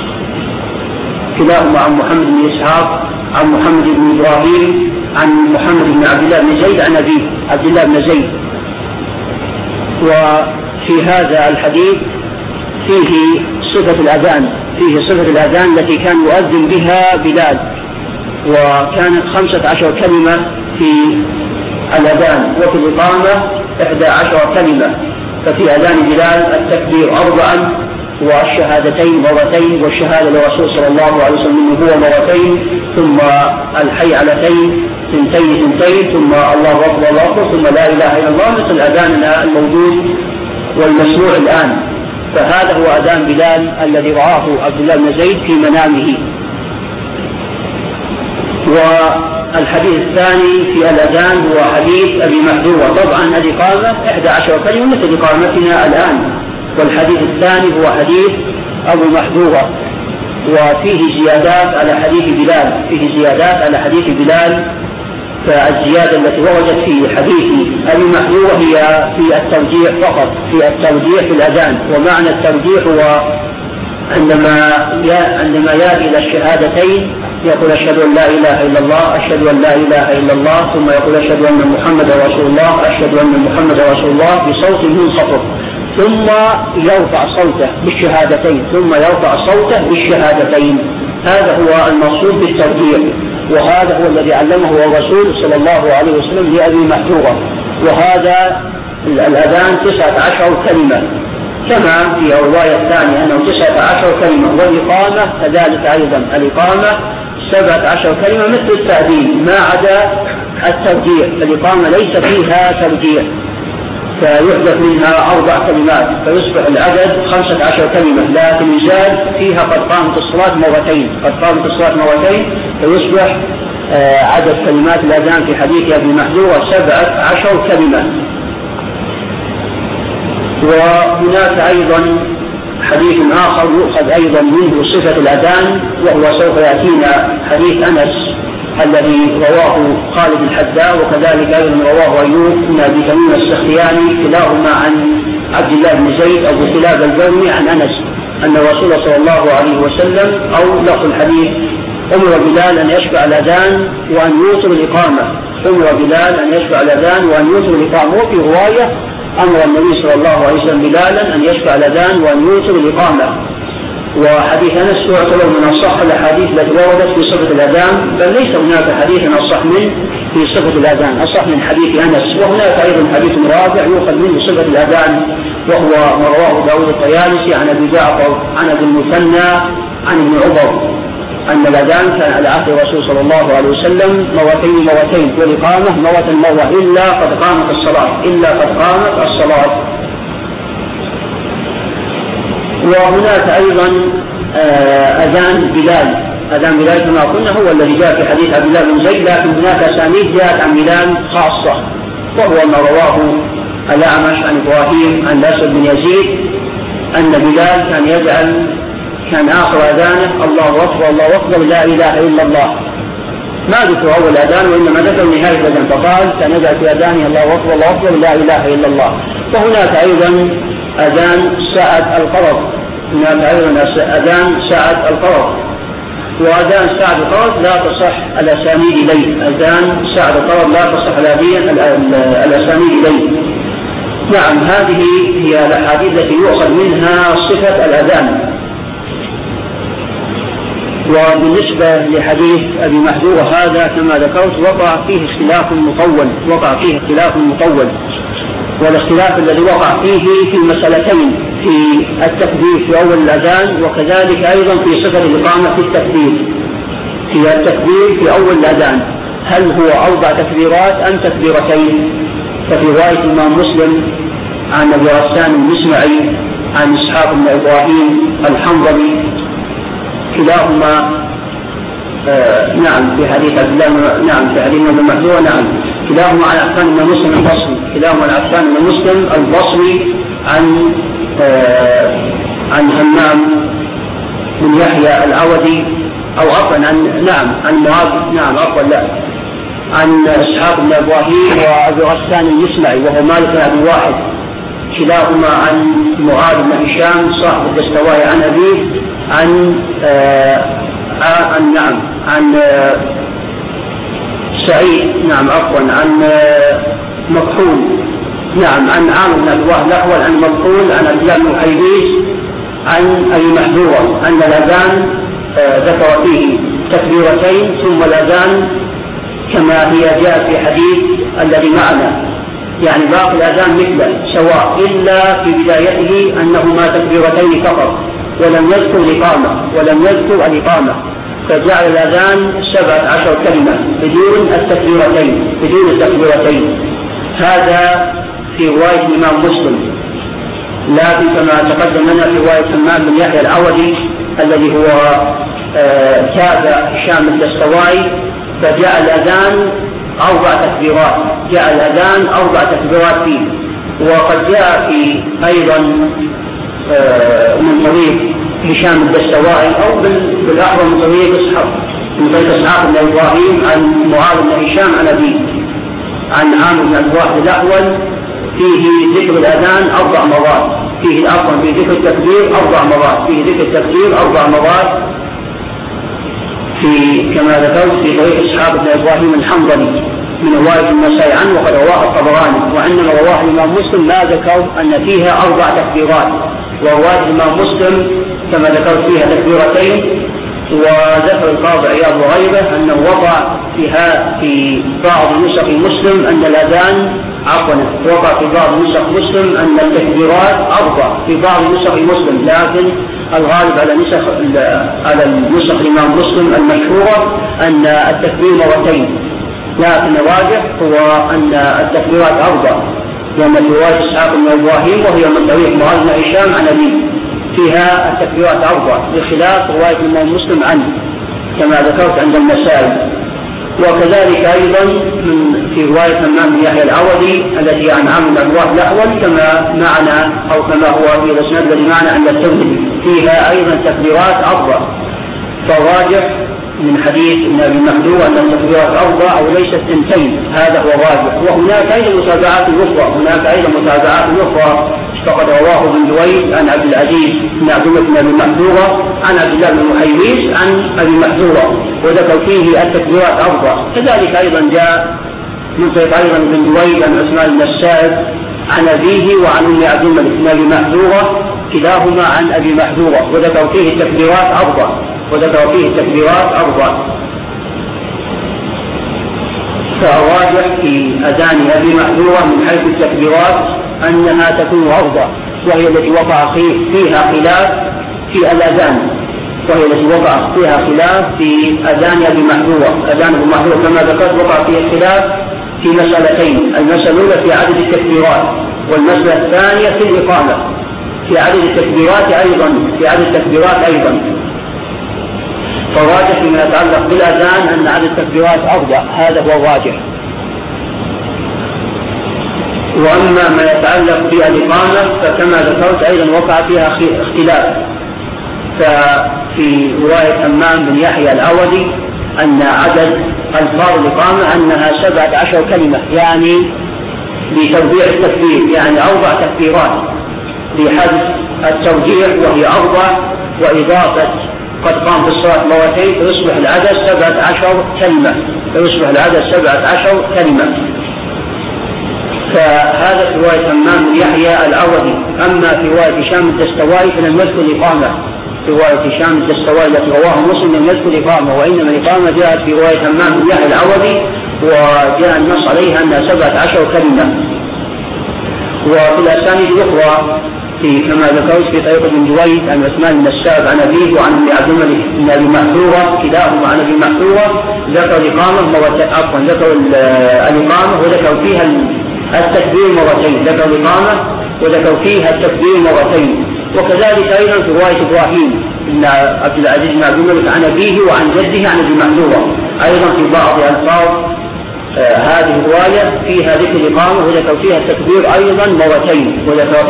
كلاهما عن محمد بن إسحاق عن محمد بن إبراهيم عن محمد بن عبد الله بن زيد عن أبيه عبد الله بن زيد. وفي هذا الحديث فيه صفة الأذان، فيه صفة الأذان التي كان يؤذن بها بلال، وكانت 15 كلمة في الأذان، وفي الإقامة 11 كلمة. ففي أذان بلال التكبير 4 والشهادتين مرتين، والشهادة للرسول صلى الله عليه وسلم هو مرتين، ثم الحيعلتين 2 ثم الله أكبر الله أكبر، ثم لا إله إلا الله، مثل أذاننا الموجود والمسموع الآن. فهذا هو أذان بلال الذي رآه عبد الله بن زيد في منامه. والحديث الثاني في الأذان هو حديث أبي محذورة، طبعا الإقامة 11 كلمة مثل إقامتنا الآن، والحديث الثاني هو حديث أبو محذورة، وفيه زيادات على حديث بلال، فيه زيادات على حديث بلال. فالزيادة التي وردت في حديث أبي محذورة هي في الترجيح فقط، في الترجيح في الأذان. ومعنى الترجيح هو عندما يأتي إلى الشهادتين يقول أشهد أن لا إله إلا الله، أشهد أن لا إله إلا الله، ثم يقول أشهد أن محمد رسول الله، أشهد أن محمد رسول الله بصوت منخفض، ثم يرفع صوته بالشهادتين، ثم يرفع صوته بالشهادتين. هذا هو المقصود بالترجيح، وهذا هو الذي علمه الرسول صلى الله عليه وسلم لأبي محذورة. وهذا الأذان 19 كلمة، كما في الرواية الثانية أنه 19 كلمة، والإقامة كذلك أيضا، الإقامة 17 كلمة مثل التأذين ما عدا الترجيح، الإقامة ليس فيها ترجيح، فيحدث منها 4 كلمات فيصبح العدد 15 كلمة، لكن يزاد فيها قد قامت الصلاة مرتين، قد قامت الصلاة مرتين، فيصبح عدد كلمات الأذان في حديث أبي محذورة 17 كلمة. وهناك أيضا حديث آخر يؤخذ أيضا منه صفة الأذان، وهو سوف يأتينا حديث أنس الذي رواه خالد الحذاء، وكذلك أيضا رواه أيوب بن أبي تميم السختياني، كلاهما عن عبد الله بن زيد أبو كلاب الجرمي عن أنس أن الرسول صلى الله عليه وسلم، أو لفظ الحديث، أمر بلال أن يشفع الأذان وأن يوتر الإقامة، أمر بلال أن يشفع الأذان وأن يوتر الإقامة. وفي رواية أمر النبي صلى الله عليه وسلم بلالا أن يشفع الأذان وأن يوتر الإقامة. وحديث أنس يعتبر من أصح الأحاديث التي وردت في صفة الأذان، بل ليس هناك حديث أصح من في صفة الأذان، أصح من حديث أنس. وهناك أيضا حديث رابع يؤخذ منه صفة الأذان، وهو ما رواه داود الطيالسي عن أبي جعفر عن أبي المثنى عن ابن عمر أن الأذان كان على عهد الرسول صلى الله عليه وسلم مرتين، والإقامة مرة، إلا قد قامت الصلاة، إلا قد قامت الصلاة. وهناك أيضا أذان بلال كما قلنا هو الذي جاء في حديث عبد الله بن زيد، لكن هناك أسانيد جاءت عن بلال خاصة، وهو ما رواه الأعمش عن إبراهيم عن الأسود بن يزيد أن بلال كان آخر أذانه الله أكبر الله أكبر لا إله إلا الله، ما ذكر أول أذان وإنما ذكر نهاية الأذان، فقال سنجعل في أذانه الله أكبر الله أكبر لا إله إلا الله. وهناك أيضا أذان ساعة القرض، وأذان ساعة القرض لا تصح الأسانيد إليه، أذان ساعة القرض لا تصح الأسانيد إليه. نعم، هذه هي الأحاديث التي يؤخذ منها صفة الأذان. وبالنسبة لحديث أبي محذورة هذا كما ذكرت وقع فيه اختلاف مطول، والاختلاف الذي وقع فيه في مسألتين، في التكبير في أول الأذان، وكذلك أيضا في صفة الإقامة في التكبير. في التكبير في أول الأذان هل هو 4 تكبيرات أم تكبيرتين؟ ففي رواية الإمام مسلم عن أبي غسان المسمعي عن إسحاق بن إبراهيم الحنظلي كلاهما نعم في حديث عبد الله نعم في حديث ابن محذورة نعم كلاهما عن عفان بن مسلم البصري كلاهما عن عفان بن مسلم البصري عن همام بن يحيى العودي أو عفوا عن معاذ نعم عفوا لا عن إسحاق بن إبراهيم وأبي غسان المسمعي وهو مالك بن أبي واحد كلاهما عن معاذ بن هشام صاحب الدستوائي عن أبيه عن سعيد نعم عفوا عن مكحول نعم عن عامر بن أبي واحد الأحول عن مكحول عن عبد الله بن حيبيس عن أبي محذورة أن الأذان ذكر فيه تكبيرتين ثم الأذان كما هي جاء في حديث الذي معنا يعني باقي الأذان مثله سواء إلا في بدايته أنهما تكبيرتين فقط ولم يذكر الإقامة فجعل الأذان 17 كلمة بدون التكبيرتين هذا في رواية الإمام مسلم لكن كما تقدم لنا في رواية همام بن يحيى العودي الذي هو تابع هشام الدستوائي فجاء الأذان 4 تكبيرات فيه وقد جاء في أيضا من طريق هشام الدستوائي أو بالأحوال من طريق إسحاق بن إبراهيم عن معاذ بن هشام عن أبيه عن عامر بن أبي واحد الأحول فيه ذكر الأذان 4 مرات في ذكر التكبير 4 مرات في كما ذكرت في طريق إسحاق بن إبراهيم الحنظلي من رواية النسائي عنه وقد رواه الطبراني وعندما رواه الإمام مسلم ما ذكر أن فيها 4 تكبيرات ورواية الإمام مسلم كما ذكرت فيها تكبيرتين وذكر القاضي عياض وغيره أنه وضع في بعض نسخ مسلم أن الأذان وضع في بعض نسخ مسلم أن التكبيرات 4 في بعض نسخ مسلم لكن الغالب على النسخ الإمام مسلم المشهورة أن التكبير مرتين لكن الراجح هو أن التكبيرات 4 لأن في رواية إسحاق بن إبراهيم وهي من طريق معاذ بن هشام عن أبيه فيها التكبيرات 4 بخلاف رواية الإمام مسلم عنه كما ذكرت عند النسائي وكذلك أيضا في رواية همام بن يحيى العودي التي عن عامر بن أبي واحد الأحول كما معنا أو كما هو في الإسناد الذي معنا عند الترمذي فيها أيضا تكبيرات 4 فالراجح من حديث ابن أبي محذور أن التكبيرات 4 أو ليست 2 هذا هو الراجح وهناك أيضا متابعات أخرى فقد رواه ابن دويد عن عبد العزيز بن عبد الله بن أبي محذورة عن عبد الله بن محيويس عن أبي محذورة وذكر فيه التكبيرات 4 كذلك أيضا جاء من طريق أيضا ابن دويد عن عثمان بن السائب عن أبيه وعن أم عبد الملك بن أبي محذورة كلاهما عن أبي محذورة وذكر فيه التكبيرات 4 فالراجح في أذان أبي محذورة من حيث التكبيرات أنها تكون 4 وهي التي وقع فيها خلاف في الأذان في أذان أبي محذورة أذان أبي محذورة كما ذكرت وقع فيه الخلاف في مسألتين المسألة الأولى في عدد التكبيرات والمسألة الثانية في الإقامة في عدد التكبيرات أيضا فالراجح فيما يتعلق بالأذان أن عدد التكبيرات 4 هذا هو الراجح وأما ما يتعلق بالإقامة فكما ذكرت أيضا وقع فيها اختلاف ففي رواية همام بن يحيى العودي أن عدد ألفاظ الإقامة أنها 17 كلمة يعني بتوزيع التكبير يعني 4 تكبيرات بحذف الترجيح وهي 4 وإضافة قد قام في الصلاة مرتين فيصبح العدد 17 كلمة فهذا في رواية همام بن يحيى العودي. أما في رواية هشام الدستوائي فلم يذكر الإقامة في رواية هشام الدستوائي التي رواه مسلم لم يذكر الإقامة وإنما الإقامة جاءت في رواية همام بن يحيى العودي وجاء النص عليها أنها 17 كلمة. وفي الأسانيد الأخرى كما ذكرت في طريق ابن جويد عن عثمان بن السائب عن أبيه وعن ابن عبد الملك بن أبي محذورة كلاهما عن أبي محذورة ذكر الإقامة ذكر الإقامة وذكر فيها التكبير مرتين، ذكر الإقامة وذكر فيها التكبير مرتين. وكذلك أيضا في رواية إبراهيم بن عبد العزيز بن عبد الملك عن أبيه وعن جده عن أبي محذورة أيضا في بعض ألفاظ هذه الرواية فيها ذكر الإقامة وذكر فيها التكبير أيضا مرتين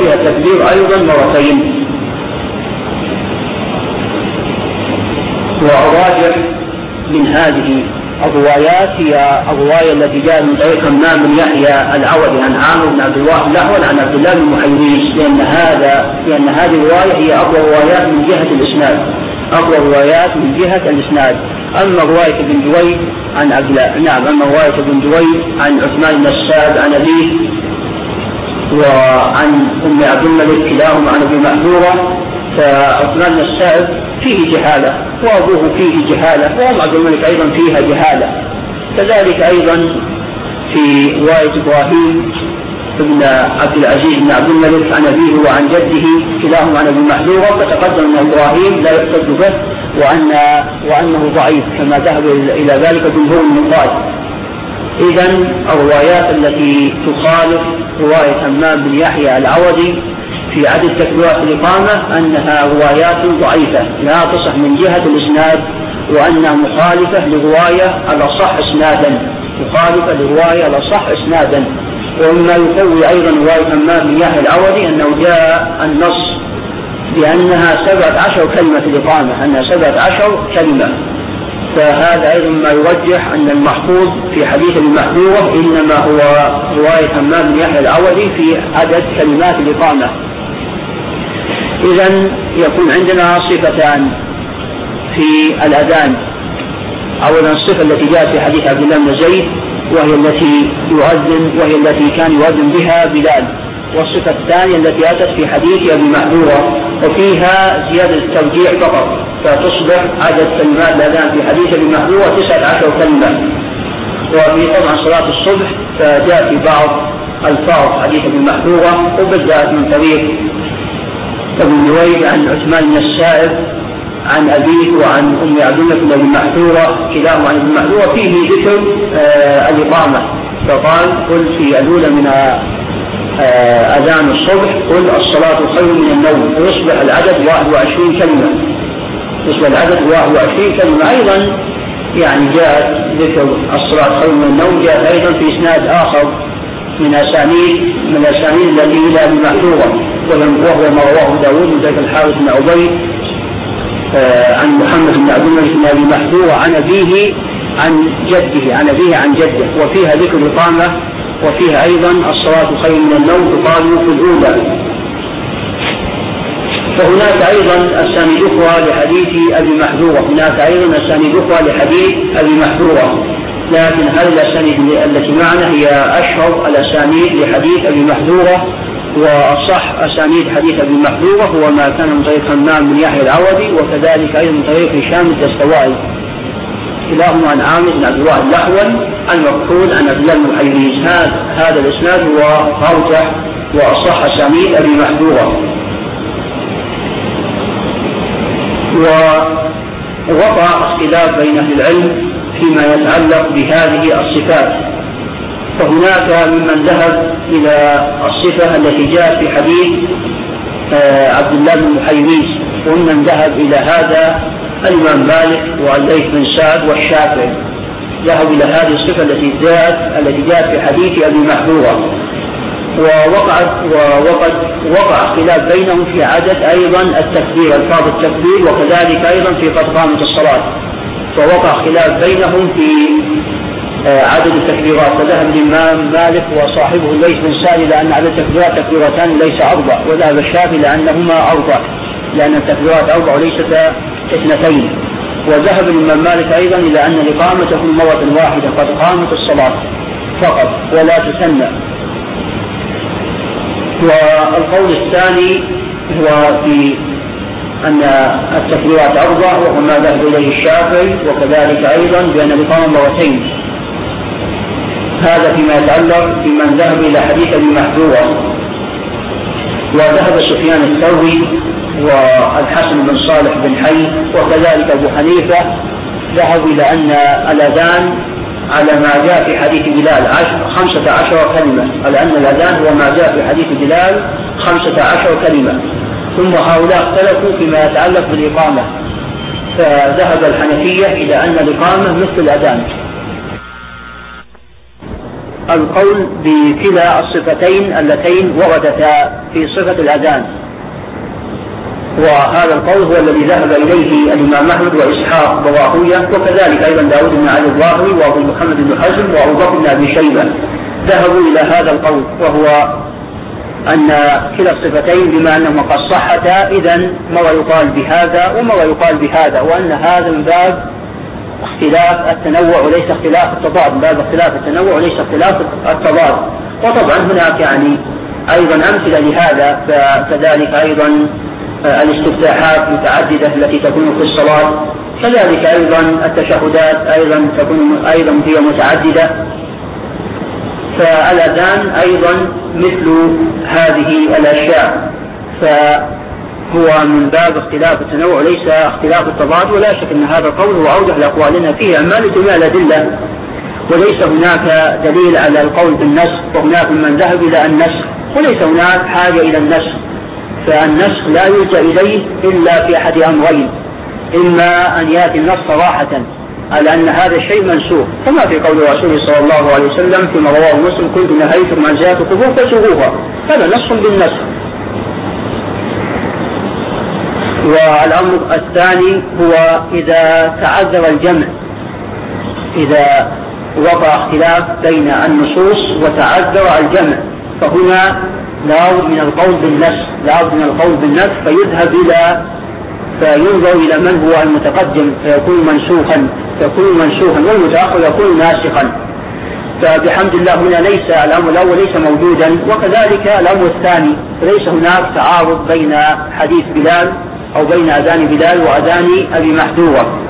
والراجح من هذه الروايات هي الرواية التي جاءت من طريق همام بن يحيى العوضي عن عامر بن عبد الواحد الأحول عن عبد الله بن محيريز، لأن هذه الرواية هي أقوى روايات من جهة الإسناد. أما رواية ابن جويد عن عثمان بن السائب عن أبيه وعن أم عبد الملك كلاهما عن أبي محذورة، فعثمان بن السائب فيه جهالة وأبوه فيه جهالة وأم عبد الملك أيضا فيها جهالة. كذلك أيضا في رواية إبراهيم بن عبد العزيز بن عبد الملك عن أبيه وعن جده كلاهما عن أبي محذورة، فتقدم أن إبراهيم لا يحتج به وأنه ضعيف كما ذهب إلى ذلك جمهور النقاد. إذن الروايات التي تخالف رواية همام بن يحيى العوضي في عدد تكبيرات الإقامة أنها روايات ضعيفة لا تصح من جهة الإسناد، وأنها مخالفة لرواية الأصح إسنادا. ومما يقوي أيضا رواية همام بن يحيى العوضي أنه جاء النص بأنها 17 كلمة في الإقامة، أنها 17 كلمة، فهذا أيضا ما يرجح أن المحفوظ في حديث المحذورة إنما هو رواية همام بن يحيى العوضي في عدد كلمات الإقامة. إذن يكون عندنا صفتان في الأذان. أولا الصفة التي جاءت في حديث عبد الله بن زيد وهي التي كان يؤذن بها بلال، والصفة الثانية التي أتت في حديث أبي محذورة وفيها زيادة الترجيع فقط، فتصبح عدد كلمات الأذان في حديث أبي محذورة 19 كلمة. وفي طبعا صلاة الصبح فجاء في بعض ألفاظ حديث أبي محذورة وبدأت من طريق ابن جويد عن عثمان بن السائب عن أبيه وعن أم عبد الملك بن أبي محذورة كلاهما عن أبي محذورة فيه ذكر الإقامة، فقال قل في الأولى من أذان الصبح قل الصلاة خير من النوم، ويصبح العدد 21 كلمة. أيضا يعني جاء ذكر الصلاة خير من النوم جاء أيضا في إسناد آخر من الأسانيد التي إلى أبي محذورة، وهو ما رواه داود من ذلك الحارث بن عبيد عن محمد بن عبد الملك بن أبي محذورة عن أبيه عن جده، وفيها ذكر الإقامة وفيها أيضا الصلاة خير من النوم تقال في الأولى. فهناك أيضا أسانيد أخرى لحديث أبي محذورة، لكن هذه الأسانيد التي معنا هي أشهر الأسانيد لحديث أبي محذورة، وأصح أسانيد حديث أبي محذورة هو ما كان من طريق همام بن يحيى العوضي، وكذلك أيضا من طريق هشام الدستوائي كلاهما عن عامر بن عبد الواحد الأحول عن مكحول عن عبد الله بن محيريز. هذا الإسناد هو أرجح وأصح أسانيد أبي محذورة. ووقع اختلاف بين أهل العلم فيما يتعلق بهذه الصفات، فهناك ممن ذهب إلى الصفة التي جاءت في حديث عبد الله بن محيريز، وممن ذهب إلى هذا الإمام مالك والليث بن سعد والشافعي، ذهبوا إلى هذه الصفة التي جاءت في حديث أبي محذورة. ووقع اختلاف بينهم في عدد أيضا التكبير، ألفاظ التكبير، وكذلك أيضا في قد قامت الصلاة، فوقع اختلاف بينهم في عدد التكبيرات. فذهب الإمام مالك وصاحبه الليث بن سعد لأن عدد التكبيرات تكبيرتان ليس 4، وذهب الشافعي لأنهما 4 لأن التكبيرات 4 وليست 2. وذهب الإمام مالك أيضا إلى أن الإقامة تكون مرة واحدة قد قامت الصلاة فقط ولا تسنى. والقول الثاني هو في أن التكبيرات 4 وهو ما ذهب إليه الشافعي، وكذلك أيضا بأن الإقامة 2. هذا فيما يتعلق بمن ذهب إلى حديث أبي محذورة. وذهب سفيان الثوري والحسن بن صالح بن حي وكذلك أبو حنيفة ذهبوا إلى أن الأذان على ما جاء في حديث بلال 15 كلمة، على أن الأذان هو ما جاء في حديث بلال 15 كلمة. ثم هؤلاء اختلفوا فيما يتعلق بالإقامة، فذهب الحنفية إلى أن الإقامة مثل الأذان. القول بكلا الصفتين اللتين وردتا في صفة الأذان، وهذا القول هو الذي ذهب إليه الإمام أحمد وإسحاق وراهوية وكذلك أيضا داود بن علي الظاهري وأبو محمد بن حزم وأبو بكر بن أبي شيبة، ذهبوا إلى هذا القول، وهو أن كلا الصفتين بما أنهما قد صحتا إذن مرة يقال بهذا ومرة يقال بهذا، وأن هذا من باب اختلاف التنوع وليس اختلاف التضاد، من باب اختلاف التنوع وليس اختلاف التضاد. وطبعا هناك يعني أيضا أمثلة لهذا، فكذلك أيضا الاستفتاحات متعددة التي تكون في الصلاة، كذلك أيضا التشهدات أيضا تكون أيضا هي متعددة. فالأذان أيضا مثل هذه الأشياء، فهو من باب اختلاف التنوع ليس اختلاف التضاد. ولا شك أن هذا القول هو أوضح لأقوالنا فيه أما لجميع الأدلة، وليس هناك دليل على القول بالنسخ، وهناك من ذهب إلى النسخ وليس هناك حاجة إلى النسخ، فالنسخ لا يلجأ إليه إلا في أحد أمرين: إما أن يأتي النص صراحة على أن هذا الشيء منسوخ، كما في قول رسول صلى الله عليه وسلم فيما رواه مسلم: كنت نهيتكم عن زيارة القبور فزوروها، هذا نص بالنسخ. والأمر الثاني هو إذا تعذر الجمع، إذا وقع اختلاف بين النصوص وتعذر الجمع، فهنا لا بد من القول بالنسخ، لا بد من القول بالنسخ، فينظر إلى من هو المتقدم فيكون منسوخا والمتأخر يكون ناسخا. فبحمد الله هنا ليس الأمر الأول ليس موجودا، وكذلك الأمر الثاني ليس هناك تعارض بين حديث بلال أو بين أذان بلال وأذان أبي محذورة.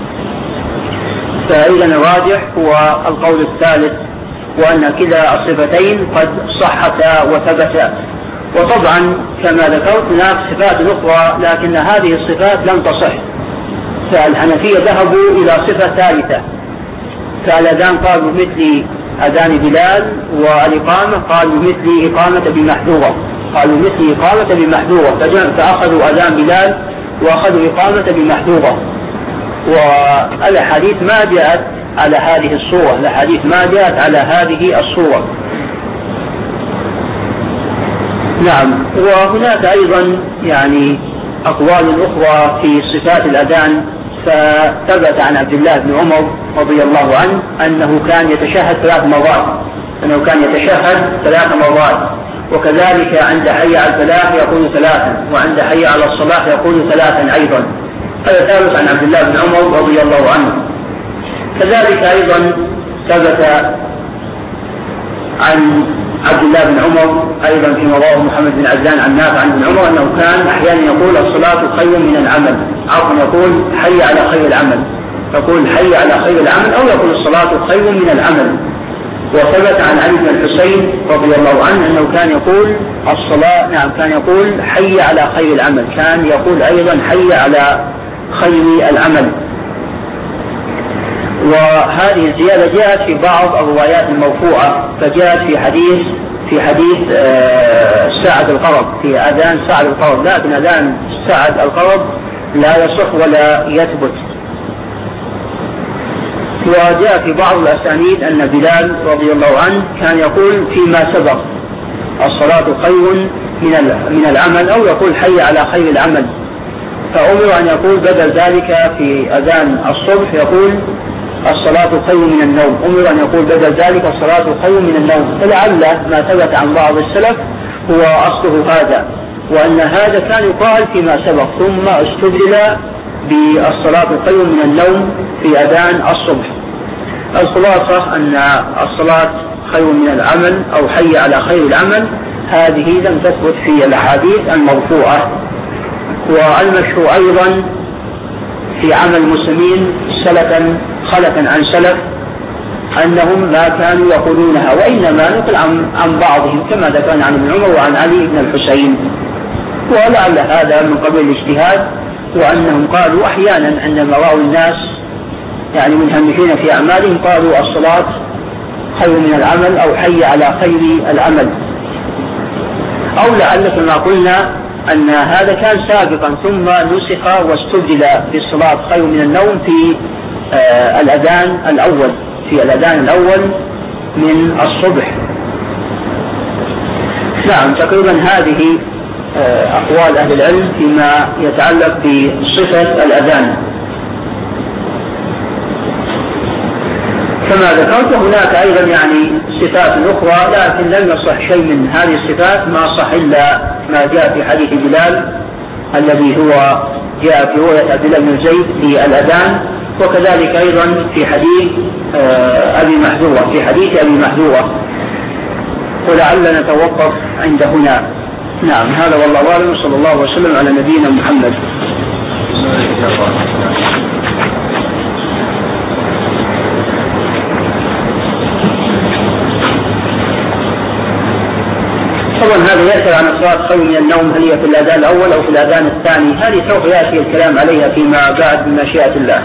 فإذا الراجح هو القول الثالث، وأن كلا الصفتين قد صحتا وثبتا. وطبعا كما ذكرت هناك صفات أخرى لكن هذه الصفات لم تصح، فالحنفية ذهبوا إلى صفة ثالثة، فالأذان قالوا مثل أذان بلال، والإقامة قالوا مثل إقامة بمحذورة، فأخذوا أذان بلال وأخذوا إقامة بمحذورة. والأحاديث ما جاءت على هذه الصورة، نعم. وهناك أيضا يعني أقوال أخرى في صفات الأذان، فثبت عن عبد الله بن عمر رضي الله عنه أنه كان يتشهد 3 مرات، وكذلك عند حي على الفلاح يقول 3، وعند حي على الصلاح يقول 3 أيضا. هذا ثابت عن عبد الله بن عمر رضي الله عنه. كذلك أيضا ثبت عن عبد الله بن عمر أيضا في رواه محمد بن عجلان عن نافع عن ابن عمر أنه كان أحيانا يقول: الصلاة خير من العمل، يقول حي على خير العمل، أو يقول الصلاة خير من العمل. وثبت عن علي بن الحسين رضي الله عنه أنه كان يقول كان يقول حي على خير العمل، كان يقول أيضا حي على خير العمل. وهذه الزيادة جاءت في بعض الروايات المرفوعة، فجاءت في حديث سعد القرب، في أذان سعد القرب، لكن أذان سعد القرب لا يصح ولا يثبت. وجاء في بعض الأسانيد أن بلال رضي الله عنه كان يقول فيما سبق: الصلاة خير من العمل، أو يقول حي على خير العمل. فأمر أن يقول بدل ذلك في أذان الصبح يقول: الصلاة خير من النوم، أمر أن يقول بدل ذلك: الصلاة خير من النوم. فلعل ما ثبت عن بعض السلف هو أصله هذا، وأن هذا كان يقال فيما سبق، ثم استبدل بالصلاة خير من النوم في أذان الصبح. الخلاصة أن الصلاة خير من العمل أو حي على خير العمل هذه لم تثبت في الأحاديث المرفوعة. والمشهور أيضا في عمل المسلمين خلفا عن سلف أنهم ما كانوا يقولونها، وإنما نقل عن بعضهم كما ذكرنا عن ابن عمر وعن علي بن الحسين. ولعل هذا من قبيل الاجتهاد، وأنهم قالوا أحيانا عندما رأوا الناس يعني منهمكين في أعمالهم قالوا الصلاة خير من العمل أو حي على خير العمل، أو لعل كما قلنا أن هذا كان سابقا ثم نسخ واستبدل بالصلاة خير من النوم في الأذان الأول من الصبح. نعم، تقريبا هذه أقوال أهل العلم فيما يتعلق بصفة الأذان. كما ذكرت هناك أيضا يعني صفات أخرى، لكن لم يصح شيء من هذه الصفات، ما صح إلا ما جاء في حديث بلال الذي هو جاء في رواية عبد الله بن زيد في الأذان، وكذلك أيضا في حديث أبي محذورة، ولعلنا نتوقف عند هنا. نعم، هذا والله أعلم، صلى الله وسلم على نبينا محمد. طبعا هذا يسأل عن الصلاة خير من النوم، هل هي في الأذان الأول أو في الأذان الثاني؟ هذه سوف يأتي الكلام عليها فيما بعد بمشيئة الله.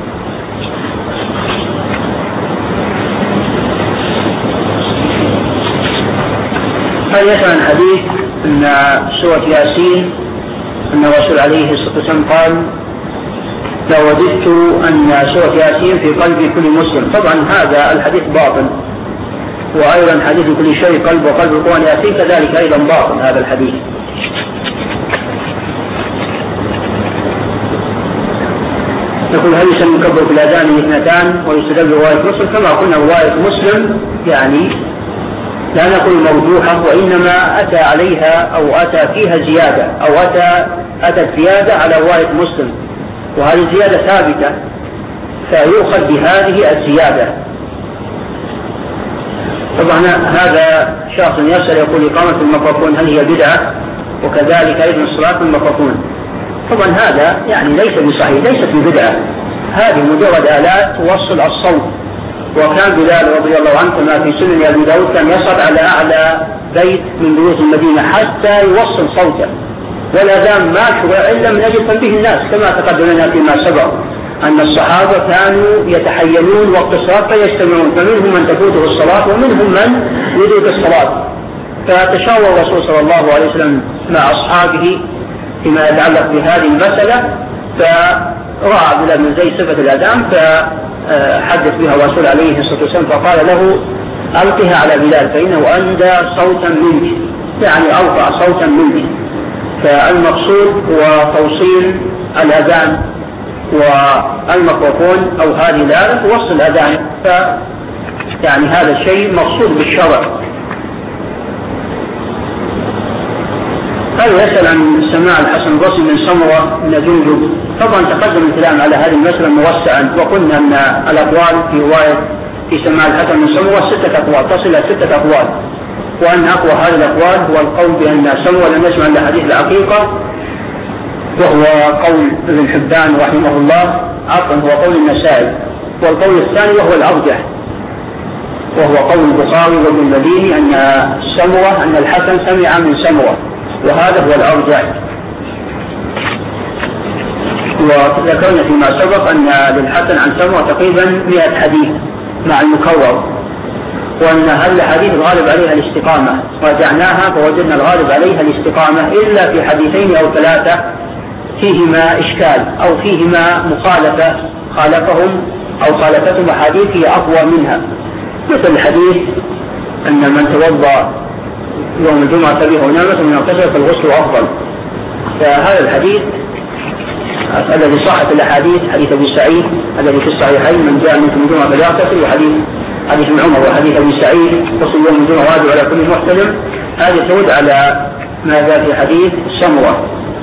هذا يسأل عن حديث أن سورة ياسين أن الرسول عليه الصلاة والسلام قال: لو وددت أن سورة ياسين في قلب كل مسلم. طبعا هذا الحديث باطل، وأيضا حديث كل شيء قلب وقلب القرآن ياسين كذلك أيضا باطل هذا الحديث. يقول: هل يسمى كبر في الأذان اثنتان ويستدل برواية مسلم؟ كما قلنا رواية مسلم يعني لا نقول مرجوحة، وإنما أتى عليها أو أتى فيها زيادة أو أتت زيادة على رواية مسلم، وهذه الزيادة ثابتة فيؤخذ بهذه الزيادة. طبعا هذا شخص يسأل يقول: إقامة الميكروفون هل هي بدعة؟ وكذلك أيضا صلاة الميكروفون. طبعا هذا يعني ليس بصحيح، ليست ببدعة، هذه مجرد آلات توصل الصوت. وكان بلال رضي الله عنه كما في سنن أبي داود كان يصعد على أعلى بيت من بيوت المدينة حتى يوصل صوته، والأذان ما شرع إلا من أجل تنبيه الناس، كما تقدم لنا فيما سبق أن الصحابة كانوا يتحينون وقت الصلاة فيجتمعون، فمنهم من تفوته الصلاة ومنهم من يدرك الصلاة. فتشاور الرسول صلى الله عليه وسلم مع أصحابه فيما يتعلق بهذه المسألة، فرأى عبد الله بن زيد صفة الأذان فحدث بها الرسول عليه الصلاة والسلام فقال له: ألقها على بلال فإنه أندى صوتا منك، يعني أرفع صوتا منك. فالمقصود هو توصيل الأذان والميكروفون أو هذه الآلة توصل الأذان، يعني هذا الشيء مقصود بالشرع. هذا يسأل عن سماع الحسن البصري من سمرة من جندب. طبعا تقدم الكلام على هذه المسألة موسعا، وقلنا أن الأقوال في رواية في سماع الحسن من سمرة 6 أقوال، تصل إلى 6 أقوال، وأن أقوى هذه الأقوال هو القول بأن سمرة لم يسمع إلا حديث العقيقة، وهو قول ابن حبان رحمه الله، عفوا هو قول النسائي. والقول الثاني وهو الأرجح وهو قول البخاري وابن المديني أن سمرة أن الحسن سمع من سمرة، وهذا هو الأرجح. وذكرنا فيما سبق أن للحسن عن سمرة تقريبا 100 حديث مع المكرر، وأن هذه الحديث الغالب عليها الاستقامة، راجعناها فوجدنا الغالب عليها الاستقامة إلا في حديثين أو 3 فيهما إشكال أو فيهما مخالفة خالفهم أو خالفتهم أحاديث هي أقوى منها، مثل الحديث أن من توضأ يوم الجمعة سبيح ونامة من اغتسل فالغسل أفضل. فهذا الحديث الذي صحت الأحاديث حديث أبي سعيد الذي في الصحيحين من جاء منكم الجمعة فليغتسل، وحديث ابن عمر وحديث أبي سعيد غسل يوم الجمعة واجب على كل محتلم، هذه تعود على ما جاء في حديث سمرة.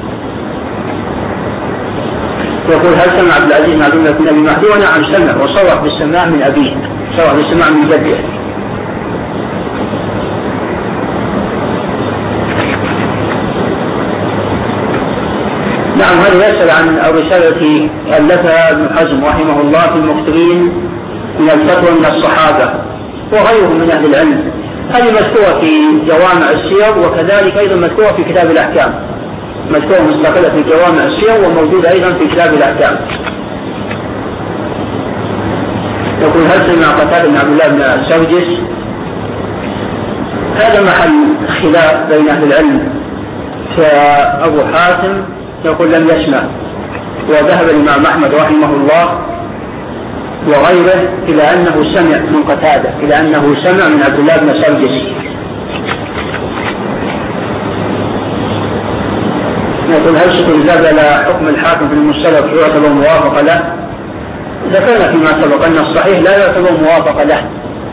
يقول: هل سمع عبد العزيز بن عبد الله بن أبي محذور؟ نعم سمع، وصرح بالسماع من أبيه، صرح بالسماع من جده. نعم، هذا يسأل عن الرسالة التي ألفها ابن حزم رحمه الله في المكثرين من الفتوى من الصحابة وغيرهم من أهل العلم. هذه مذكورة في جوامع السير، وكذلك أيضا مذكورة في كتاب الأحكام، مذكورة مستقلة في جوامع السير وموجودة أيضا في كتاب الأحكام. يقول هل سمع قتادة بن عبد الله بن سرجس؟ هذا محل خلاف بين أهل العلم، فأبو حاتم يقول لم يسمع، وذهب الإمام أحمد رحمه الله وغيره إلى أنه سمع من قتادة، إلى أنه سمع من عبد الله بن سرجس. يقول هل ستنزل حكم الحاكم في المستدرك يعتبر موافقة له؟ ذكرنا فيما سبق أن الصحيح لا يعتبر موافقة له،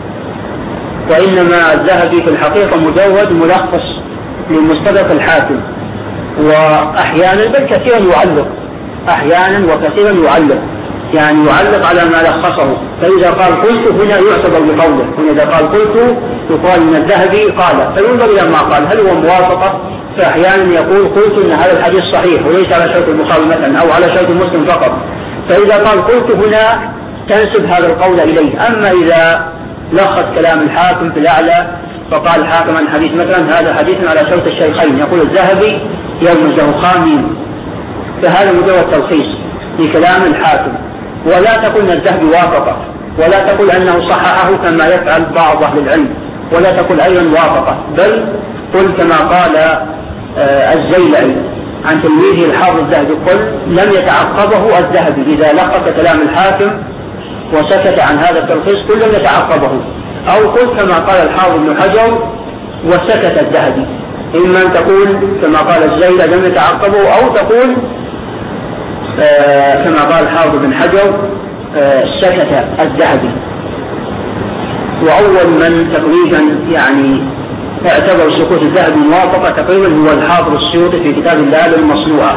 وإنما الذهبي في الحقيقة مجرد ملخص لمستدرك الحاكم، وأحيانا بل كثيرا يعلق، أحيانا وكثيرا يعلق، يعني يعلق على ما لخصه. فإذا قال قلت هنا يعتبر بقوله، وإذا قال قلت يقال من الذهبي قال، فينظر إلى ما قال هل هو موافقة. فأحيانا يقول قلت إن هذا الحديث صحيح وليس على شرط البخاري مثلا أو على شرط مسلم فقط، فإذا قال قلت هنا تنسب هذا القول إليه. أما إذا لخص كلام الحاكم في الأعلى فقال الحاكم عن حديث مثلا هذا حديث على شرط الشيخين، يقول الذهبي يرمزه خامين، فهذا مجرد تلخيص لكلام الحاكم. ولا تقل أن الذهبي وافقه، ولا تقل أنه صححه كما يفعل بعض أهل العلم، ولا تقل أيضا وافقه، بل قل كما قال الزيلعي عن تلميذه الحافظ الذهبي، قل لم يتعقبه الذهبي إذا لخص كلام الحاكم وسكت عن هذا التلخيص، قل لم يتعقبه، أو قل كما قال الحافظ بن حجر وسكت الذهبي. إما أن تقول كما قال الزيلعي لم يتعقبه، أو تقول كما قال الحافظ بن حجر سكت الذهبي. وأول من تقريبا يعني اعتبر سكوت الذهبي موافقة تقريبا هو الحافظ السيوطي في كتاب اللآلئ المصنوعة،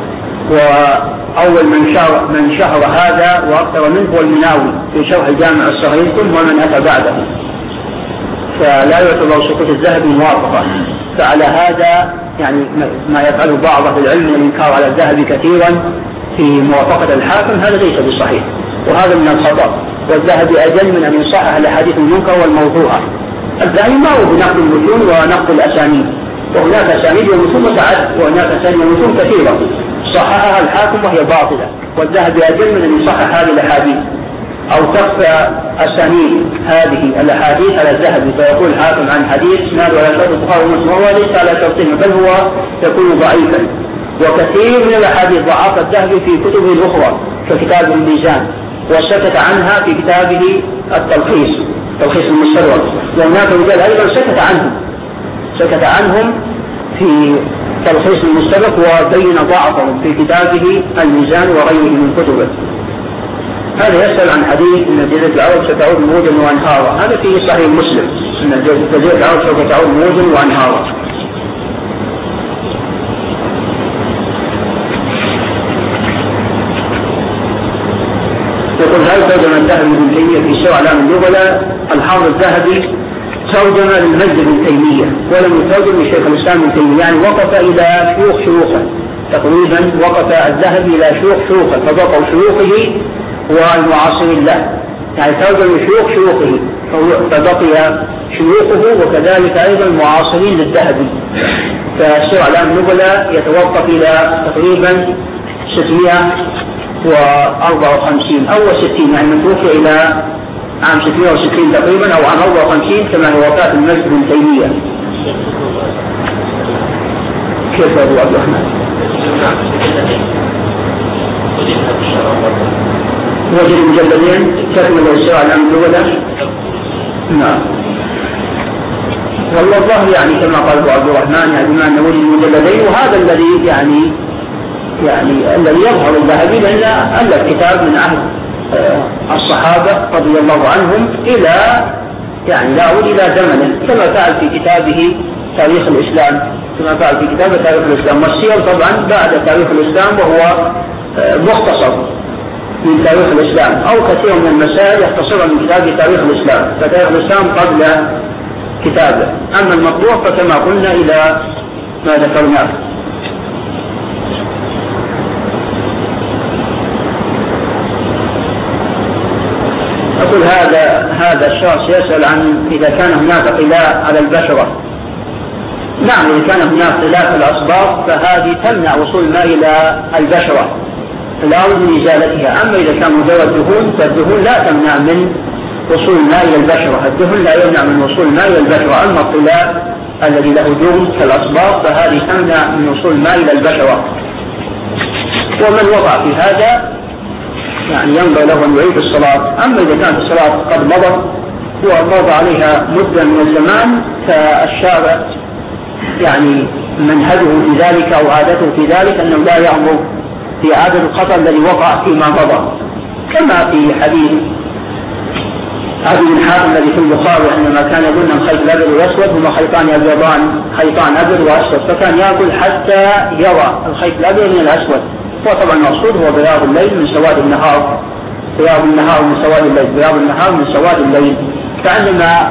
وأول من شهر هذا وأكثر منه هو المناوي في شرح الجامع الصغير ومن أتى بعده، فلا يعتبر سكوت الذهبي موافقة. فعلى هذا يعني ما يفعله بعض أهل العلم من الإنكار على الذهبي كثيرا في موافقة الحاكم هذا ليس بصحيح، وهذا من الخطأ. والذهبي أجل من أن يصحح الأحاديث المنكر والموضوعة. الذهبي ما هو بنقل المتون ونقل الأسانيد، وهناك أسانيد ومتون متعددة، وهناك أسانيد ومتون كثيرة صححها الحاكم وهي باطلة، والذهبي أجل من أن يصحح هذه الأحاديث أو تخفى أسانيد هذه الأحاديث على الذهبي، فيقول الحاكم عن حديث نادوا على شرط البخاري ومسلم وهو ليس على شرطهما بل هو يكون ضعيفا. وكثير من الأحاديث ضعف الذهبي في كتبه الأخرى ككتاب الميزان، وسكت عنها في كتابه التلخيص، تلخيص المستدرك. وهناك رجال أيضا سكت عنهم في تلخيص المستدرك وبين ضعفهم في كتابه الميزان وغيره من كتبه. هذا يسأل عن حديث أن جزيرة العرب ستعود موجا وأنهارا، هذا في صحيح مسلم أن جزيرة العرب سوف تعود موجا وأنهارا. يقول هل ترجم الذهبي بن تيمية في سير أعلام النبلاء؟ الحافظ الذهبي ترجم للمجد بن تيمية ولم يترجم لشيخ الإسلام بن تيمية، يعني وقف إلى شيوخه تقريبا، وقف الذهبي إلى شيوخه فبقوا شيوخه والمعاصرين له، يعني ترجم شيوخه فبقي شيوخه وكذلك أيضا معاصرين للذهبي. فسير أعلام النبلاء يتوقف إلى تقريبا 654 أو 60، يعني من توفي إلى عام 660 تقريبا أو عام 54 كما هو وفاة المجد بن تيمية. كيف أبو عبد الرحمن؟ وجد مجلدين تكمل السير أعلام النبلاء. نعم. والله الظاهر يعني كما قال أبو عبد الرحمن يعني بما أنه وجد مجلدين، وهذا الذي يعني الذي يظهر الذهبي، لأن ألف كتاب من عهد الصحابة رضي الله عنهم إلى يعني لا أعود إلى زمنه، كما فعل في كتابه تاريخ الإسلام، والسير طبعا بعد تاريخ الإسلام وهو مختصر من تاريخ الإسلام، أو كثير من المسائل يختصرها من كتاب تاريخ الإسلام، فتاريخ الإسلام قبل كتابه. أما المطبوع فكما قلنا إلى ما ذكرناه. أقول هذا الشخص يسأل عن إذا كان هناك قلاء على البشرة. نعم، إذا كان هناك قلاء في الأصباغ فهذه تمنع وصول الماء إلى البشرة لا بد من إزالتها. أما إذا كان مجرد دهون فالدهون لا تمنع من وصول الماء إلى البشرة، الدهن لا يمنع من وصول الماء إلى البشرة. أما القلاء الذي له دهن كالأصباغ فهذه تمنع من وصول الماء إلى البشرة. ومن وقع في هذا يعني ينبغي له أن يعيد الصلاة. أما إذا كانت الصلاة قد مضت ومضى عليها مدة من الزمان فالشارع يعني منهجه في ذلك أو عادته في ذلك أنه لا يأمر في عادة الخطأ الذي وقع فيما مضى، كما في حديث عدي بن حاتم الذي في البخاري عندما كان يقول أن خيط الأبيض والأسود هما خيطان أبيضان، خيطان أبيض وأسود، فكان يأكل حتى يرى الخيط الأبيض من الأسود. وطبعا المقصود هو بياض الليل من سواد النهار، بياض النهار من سواد الليل، بياض النهار من سواد الليل. فعندما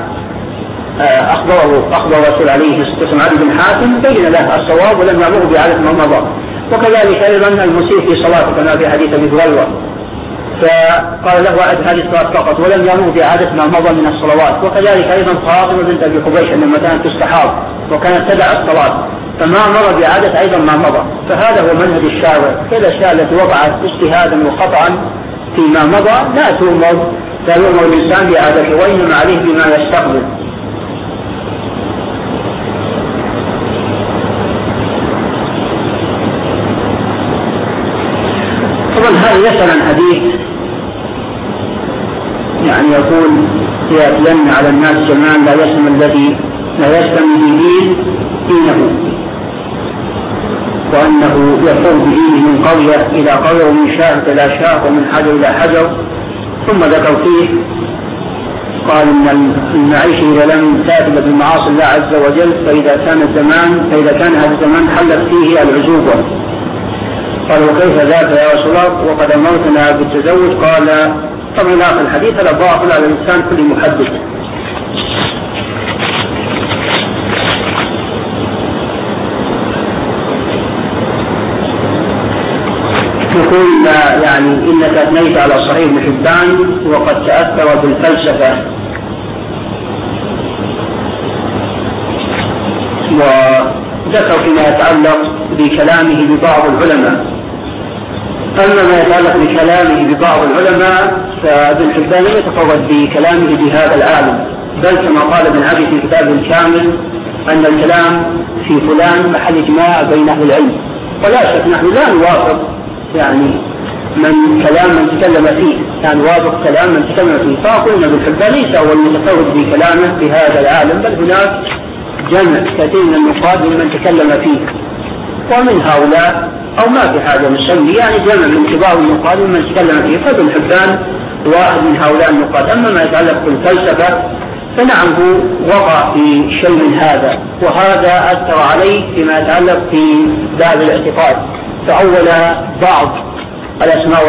أخبر الرسول عليه الصلاة والسلام عدي بن حاتم بين له الصواب ولم يأمره بإعادة ما مضى. وكذلك أيضا المسيء في صلاته كما في حديث أبي هريرة، فقال له أعد هذه الصلاة فقط ولم يأمره بإعادة ما مضى من الصلوات. وكذلك أيضا فاطمة بنت أبي حبيش عندما كانت تستحاض وكانت تدع الصلاة فما مر بإعادة أيضا ما مضى. فهذا هو منهج الشارع، كل الأشياء التي وقعت اجتهادا وخطأ فيما مضى لا يؤمر الإنسان بإعادته، وإنما عليه بما يستقبل. طبعا هذا يسأل عن حديث يعني يقول يأتين على الناس زمان لا يسلم الذي لا يسلم دينه، وأنه يفر بدينه من قرية إلى قرية ومن شاة إلى شاة ومن حجر إلى حجر. ثم ذكر فيه قال إن المعيشة إذا لم تأتي بالمعاصي الله عز وجل فإذا كان هذا الزمان حلت فيه العزوبة. قال وكيف ذاك يا رسول الله وقد أمرتنا بالتزوج؟ قال طبعا آخر الحديث هذا باطل على الإنسان كل محدث. يقول يعني إنك أثنيت على صحيح ابن حبان وقد تأثر بالفلسفة، وذكر فيما يتعلق بكلامه ببعض العلماء. أما ما يتعلق بكلامه ببعض العلماء فابن حبان لم يتفرد بكلامه بهذا العالم، بل كما قال ابن عبي في كتابه الكامل أن الكلام في فلان محل اجماع بين أهل العلم. ولا شك نحن لا نوافق يعني من تكلم فيه، لا نوافق كلام من تكلم فيه. فقلنا ابن حبان ليس هو المتفرد بكلامه في هذا العالم، بل هناك جمع كثير من النقاد ممن تكلم فيه، ومن هؤلاء أو ما في حاجة نسمي يعني جمع من كبار النقاد ممن تكلم فيه، فابن حبان واحد من هؤلاء النقاد. أما ما يتعلق بالفلسفة فنعم هو وقع في شيء من هذا، وهذا أثر عليه فيما يتعلق في باب الاعتقاد، فأول بعض الأسماء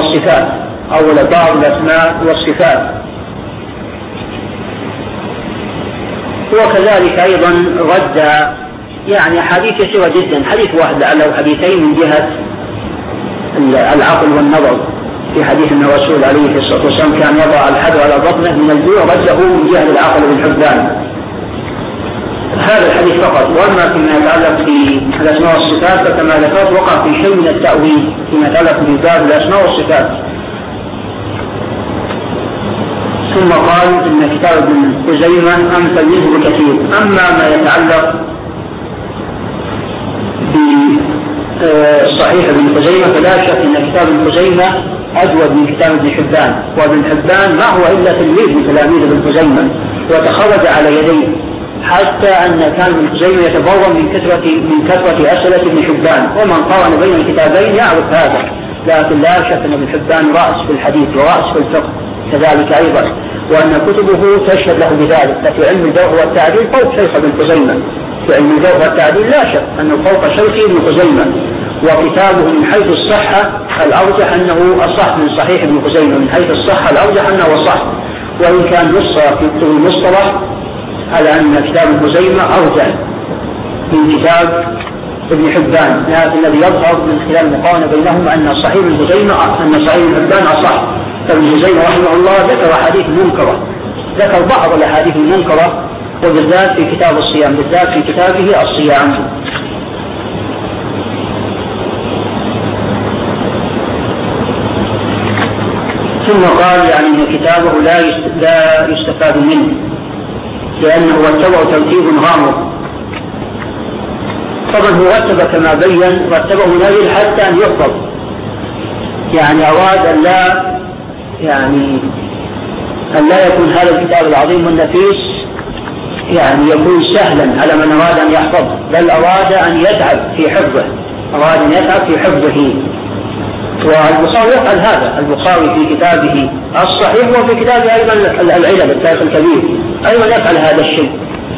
والصفات، وكذلك أيضا رد يعني حديث يسيرة جدا، حديث واحد لعله حديثين من جهة العقل والنظر. في حديث أن الرسول عليه الصلاة والسلام كان يضع الحجر على بطنه من الجوع، رده من جهة العقل والحبان. هذا الحديث فقط. وأما فيما يتعلق بالأسماء والصفات فكما ذكرت وقع في شيء من التأويل فيما يتعلق بباب الأسماء والصفات. ثم قال إن كتاب ابن خزيمة أمثل منه بكثير. أما ما يتعلق بصحيح ابن خزيمة فلا شك أن كتاب ابن خزيمة أجود من كتاب ابن حبان، وابن حبان ما هو إلا تلميذ من تلاميذ ابن خزيمة وتخرج على يديه، حتى أن كان ابن خزيمة يتبرم من كثرة أسئلة ابن حبان. ومن قارن بين الكتابين يعرف هذا. لكن لا شك أن ابن حبان رأس في الحديث ورأس في الفقه كذلك أيضا، وأن كتبه تشهد له بذلك. ففي علم الجرح والتعديل فوق شيخ ابن خزيمة، في علم الجرح والتعديل لا شك أنه فوق شيخ ابن خزيمة. وكتابه من حيث الصحة الأرجح أنه أصح من صحيح ابن خزيمة، من حيث الصحة الأرجح أنه أصح، وإن كان نص في المصطلح على أن كتاب ابن خزيمة أرجح من كتاب ابن حبان، لكن الذي يظهر من خلال المقارنة بينهما أن صحيح ابن خزيمة أن صحيح ابن حبان أصح. فابن خزيمة رحمه الله ذكر أحاديث منكرة، ذكر بعض الأحاديث المنكرة، وبالذات في كتاب الصيام، بالذات في كتابه الصيام. ثم قال يعني أن كتابه لا يستفاد منه لأنه رتبه ترتيب غامض. طبعا هو رتب كما بين، رتبه نازل حتى أن يحفظ، يعني أراد أن لا يكون هذا الكتاب العظيم والنفيس يعني يكون سهلا على من أراد أن يحفظه، بل أراد أن يتعب في حفظه، والبخاري يفعل هذا. البخاري في كتابه الصحيح وفي كتابه أيضا العلل التاريخ الكبير أيضا يفعل هذا الشيء،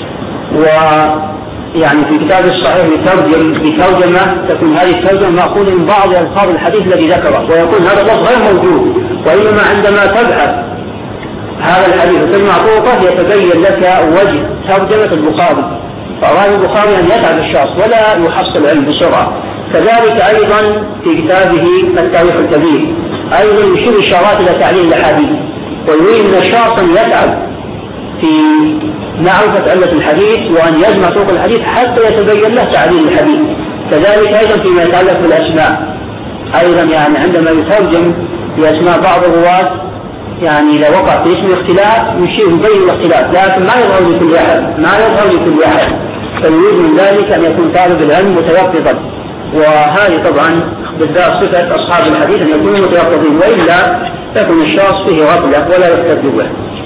ويعني في كتابه الصحيح يترجم بترجمة تكون هذه الترجمة مأخوذة من بعض ألفاظ الحديث الذي ذكره، ويكون هذا اللفظ غير موجود، وإنما عندما تبحث هذا الحديث ثم طرقه يتبين لك وجه ترجمة البخاري، فأراد البخاري أن يتعب الشخص ولا يحصل العلم بسرعة. كذلك أيضا في كتابه التاريخ الكبير أيضا يشير إشارات إلى تعليل الحديث، ويريد أن الشخص يتعب في معرفة علة الحديث وأن يجمع طرق الحديث حتى يتبين له تعليل الحديث. كذلك أيضا فيما يتعلق بالأسماء أيضا يعني عندما يترجم بأسماء بعض الرواة يعني إذا وقع في اسم اختلاف يشير يبين الاختلاف، لكن ما يظهر لكل أحد، فيريد من ذلك أن يكون طالب العلم متيقظا، وهذه طبعا بالذات صفة أصحاب الحديث أن يكونوا متيقظين، وإلا تكون الشخص فيه غفلة ولا يفتد به.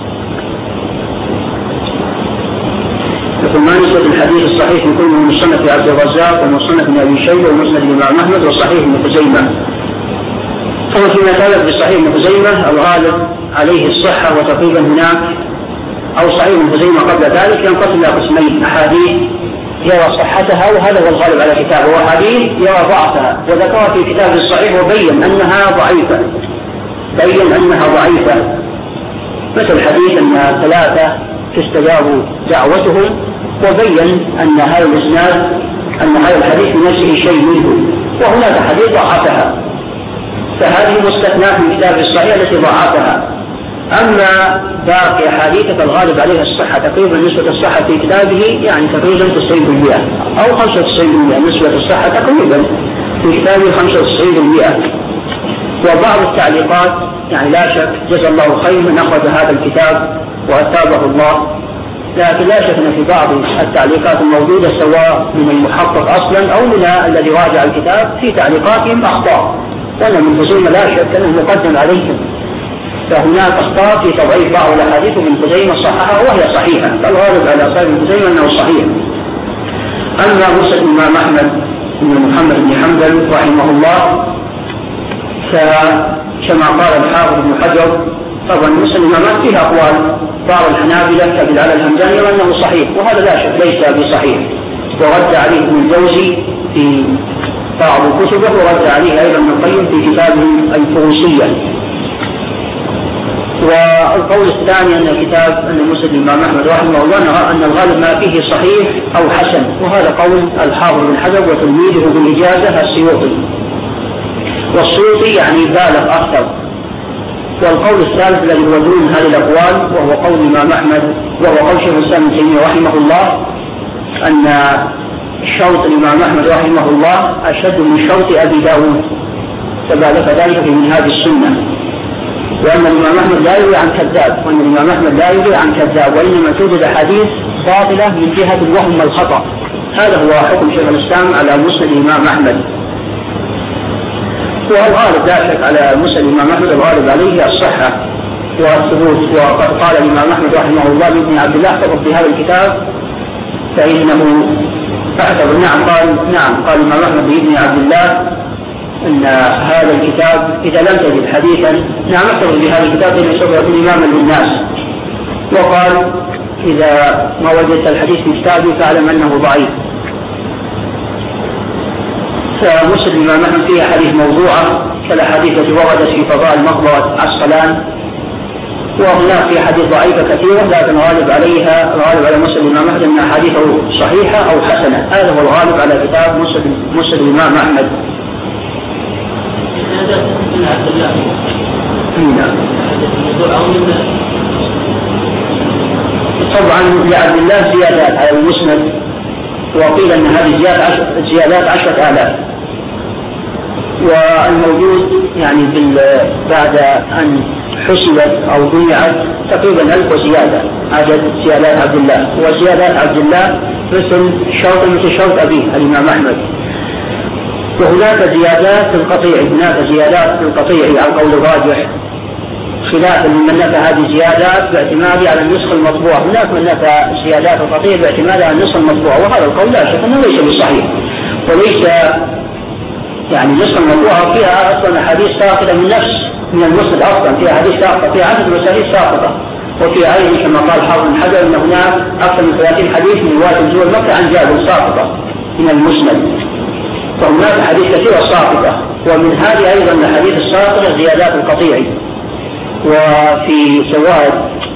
يقول ما نسبة الحديث الصحيح يكون من مصنف عبد الرزاق ومصنف ابن أبي شيبة ومسند الإمام أحمد وصحيح ابن خزيمة. ثم فيما يتعلق بصحيح ابن خزيمة الغالب عليه الصحة، وتقريبا هناك أو صحيح ابن خزيمة قبل ذلك ينقسم إلى قسمين: أحاديث يرى صحتها وهذا هو الغالب على كتابه، وحديث يرى ضعفها، وذكرها في كتابه الصحيح وبين أنها ضعيفة، مثل حديث أن 3 تستجاب دعوتهم، وبين أن هذا الإسناد أن هذا الحديث بنفسه شيء منه، وهناك حديث ضعفها، فهذه مستثناة من كتاب الصحيح التي ضعفها. أما باقي حديث الغالب عليها الصحة، تقريبا نسبة الصحة في كتابه يعني تقريبا 90% أو 95%، نسبة الصحة تقريبا في كتابه 95%. وبعض التعليقات يعني لا شك جزا الله خير من أخذ هذا الكتاب وأثابه الله، لكن لا شك أن في بعض التعليقات الموجودة سواء من المحقق أصلا أو من الذي راجع الكتاب في تعليقاتهم أخطاء، وأن ابن خزيمة لا شك أنه مقدم عليهم، فهناك أخطاء في تضعيف بعض الأحاديث وابن خزيمة صححها وهي صحيحة، فالغالب على صاحب ابن خزيمة أنه صحيح. أما مسند الإمام أحمد بن محمد بن حنبل رحمه الله كما قال الحافظ ابن حجر، طبعا مسند الإمام أحمد فيها أقوال، بعض الحنابلة كالعلى الهمداني يرى أنه صحيح، وهذا لا شك ليس بصحيح، ورد عليه ابن الجوزي في بعض كتبه، ورد عليه أيضا ابن القيم في كتابه الفروسية. والقول الثاني أن مسند الإمام أحمد رحمه الله نرى أن الغالب ما فيه صحيح أو حسن، وهذا قول الحافظ بن حجر وتلميذه بالإجازة السيوطي، والسيوطي يعني بالغ أكثر. والقول الثالث الذي هو دون هذه الأقوال وهو قول الإمام أحمد وهو قول شيخ الإسلام ابن تيمية رحمه الله، أن شرط الإمام أحمد رحمه الله أشد من شرط أبي داود، فذلك ذلك في منهاج السنة، وأن الإمام أحمد لا يروي عن كذاب، وإنما توجد حديث باطلة من جهة الوهم والخطأ. هذا هو حكم شيخ الإسلام على مسند الإمام أحمد. والغالب لا شك على مسند الإمام أحمد الغالب عليه الصحة والثبوت. وقد قال الإمام أحمد رحمه الله لابن عبد الله فقط في هذا الكتاب فإنه أعتبر قال الإمام أحمد لابن عبد الله أن هذا الكتاب إذا لم تجد حديثا اعتبر بهذا الكتاب فإنه سوف يكون إماما للناس. وقال إذا ما وجدت الحديث في كتابي فاعلم أنه ضعيف. فمسند الإمام أحمد فيها حديث موضوعة كالأحاديث التي وردت في فضائل مقبرة عسقلان، وهناك في حديث ضعيفة كثيرة، لكن الغالب على مسند الإمام أحمد أن أحاديثه صحيحة أو حسنة. هذا هو الغالب على كتاب مسند الإمام أحمد. طبعا لعبد الله زيادات على المسند، وقيل أن هذه زيادات 10,000. والموجود يعني بعد أن حسبت أو ضيعت تقريبا 1000 وزيادة عدد زيادات عبد الله. وزيادات عبد الله مثل شرط أبيه الإمام أحمد. وهناك زيادات في القطيع، على القول الراجح، خلافا لمن نفى هذه الزيادات باعتماد على النسخ المطبوع. هناك من نفى زيادات القطيع باعتماد على النسخ المطبوع، وهذا القول لا شك أنه ليس بصحيح، وليس يعني النسخ المطبوعة فيها أصلا أحاديث ساقطة من المسند، أصلا فيها أحاديث ساقطة، فيها عدد مسائل ساقطة. وفي عين كما قال حافظ بن حجر أن هناك أكثر من 30 حديث من رواية نزول مكة عن جابر ساقطة من المسند، فهناك أحاديث كثيرة ساقطة. ومن هذه أيضا الأحاديث الساقطة زيادات القطيع. وفي زوائد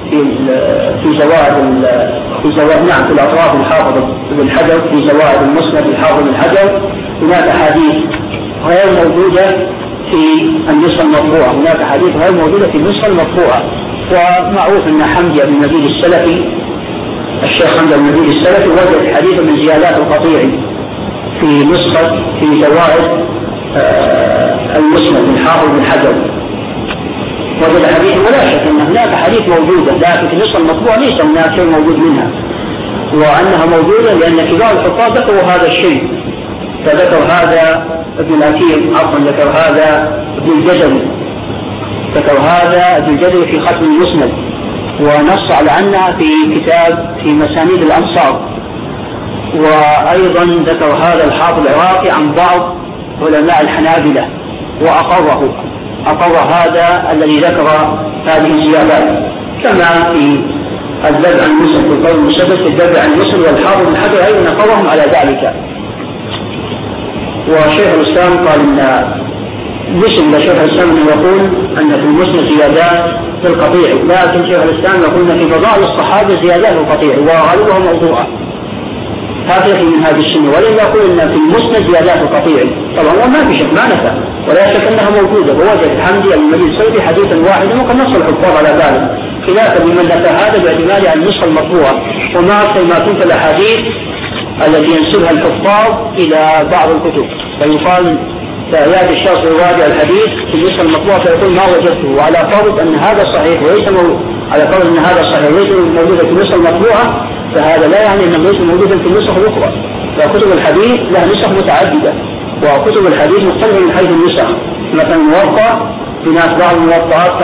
نعم في الأطراف الحافظ بن حجر في زوائد المسند الحافظ بن حجر هناك أحاديث غير موجودة في النسخة المطبوعة، هناك أحاديث غير موجودة في النسخة المطبوعة. ومعروف أن حمدي بن نبيل السلفي، الشيخ حمدي بن نبيل السلفي وجد حديثا من زيادات القطيع في زوائد المسند الحافظ بن حجر، وجد حديث. ولا شك أن هناك حديث موجودة، لكن في النسخة المطبوعة ليس هناك شيء موجود منها، وأنها موجودة لأن كبار الحفاظ ذكروا هذا الشيء. فذكر هذا ابن الأثير، ذكر هذا ابن الجزري في ختم المسند، ونص على أنها في كتاب في مسانيد الأنصار. وأيضا ذكر هذا الحافظ العراقي عن بعض علماء الحنابلة أقر هذا الذي ذكر هذه الزيادات، كما في الدفع عن مسلم في القول المسدد في الدفع عن مسلم، والحافظ بن حجر أيضا أقرهم على ذلك. وشيخ الإسلام قال إن مسلم شيخ الإسلام يقول أن في المسند زيادات في القطيع، لكن شيخ الإسلام يقول أن في فضائل الصحابة زيادات في القطيع وغالبها موضوعة. هذا من هذه السنة، ولذا يقول أن في المسند زيادات القطيع. طبعا ما في شك، ما نفى، ولا شك أنها موجودة. ووجد حمدي المجلس السلفي حديثا واحدا وقد نص الحفاظ على ذلك، خلافا لمن نفى هذا باعتماد على النسخة المطبوعة. وما أكثر ما كنت الأحاديث التي ينسبها الحفاظ إلى بعض الكتب، فيقال فيأتي الشخص يراجع الحديث في النسخة المطبوعة فيقول ما وجدته، وعلى فرض أن هذا صحيح وليس موجودا في النسخة المطبوعة، فهذا لا يعني أنه ليس موجودا في النسخ الأخرى. فكتب الحديث لها نسخ متعددة، وكتب الحديث مختلفة من حيث النسخ. مثلا موطأ، في ناس بعض الموطئات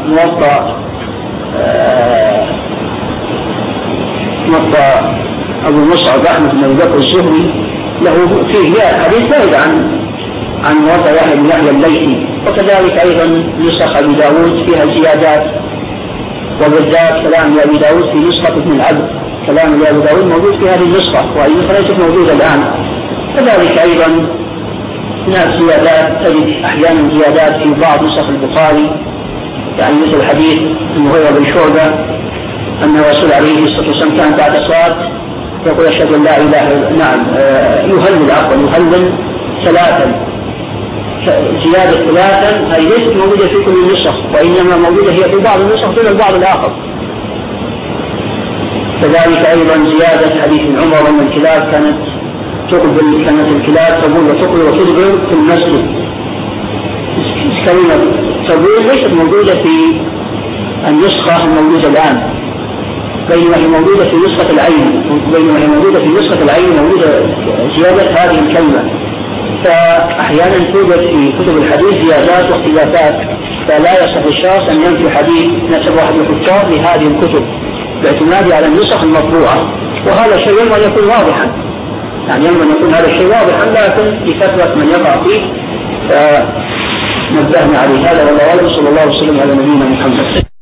موطأ أبو مصعب أحمد بن بكر الزهري له فيه حديث زائد عن موطأ يحيى بن يحيى الليثي. وكذلك أيضا نسخ أبي داود فيها زيادات، وبالذات كلام أبي داود في نسخة ابن العبد، كلام أبي داود موجود في هذه النسخة، وهي النسخة ليست موجودة الآن. كذلك أيضا هناك زيادات، تجد أحيانا زيادات في بعض نسخ البخاري، يعني مثل حديث المغيرة بن شعبة أن الرسول عليه الصلاة والسلام كان بعد الصلاة يقول أشهد أن لا إله إلا يهلل 3. زيادة 3 هذه ليست موجودة في كل النسخ، وإنما موجودة هي في بعض النسخ دون البعض الآخر. كذلك أيضا زيادة حديث عمر أن الكلاب كانت الكلاب تبول وتدبر في المسجد. كلمة تبول ليست موجودة في النسخة الموجودة الآن، بينما هي موجودة في نسخة العين، موجودة زيادة هذه الكلمة. فأحيانا توجد في كتب الحديث زيادات واختلافات، فلا يصح الشخص أن ينفي حديث نسب واحد الكتاب لهذه الكتب باعتماد على النسخ المطبوعة. وهذا الشيء ينبغي أن يكون واضحا، يعني ينبغي أن يكون هذا الشيء واضحا، لكن لكثرة من يقع فيه نبهنا عليه. هذا والله أعلم، صلى الله وسلم على نبينا محمد.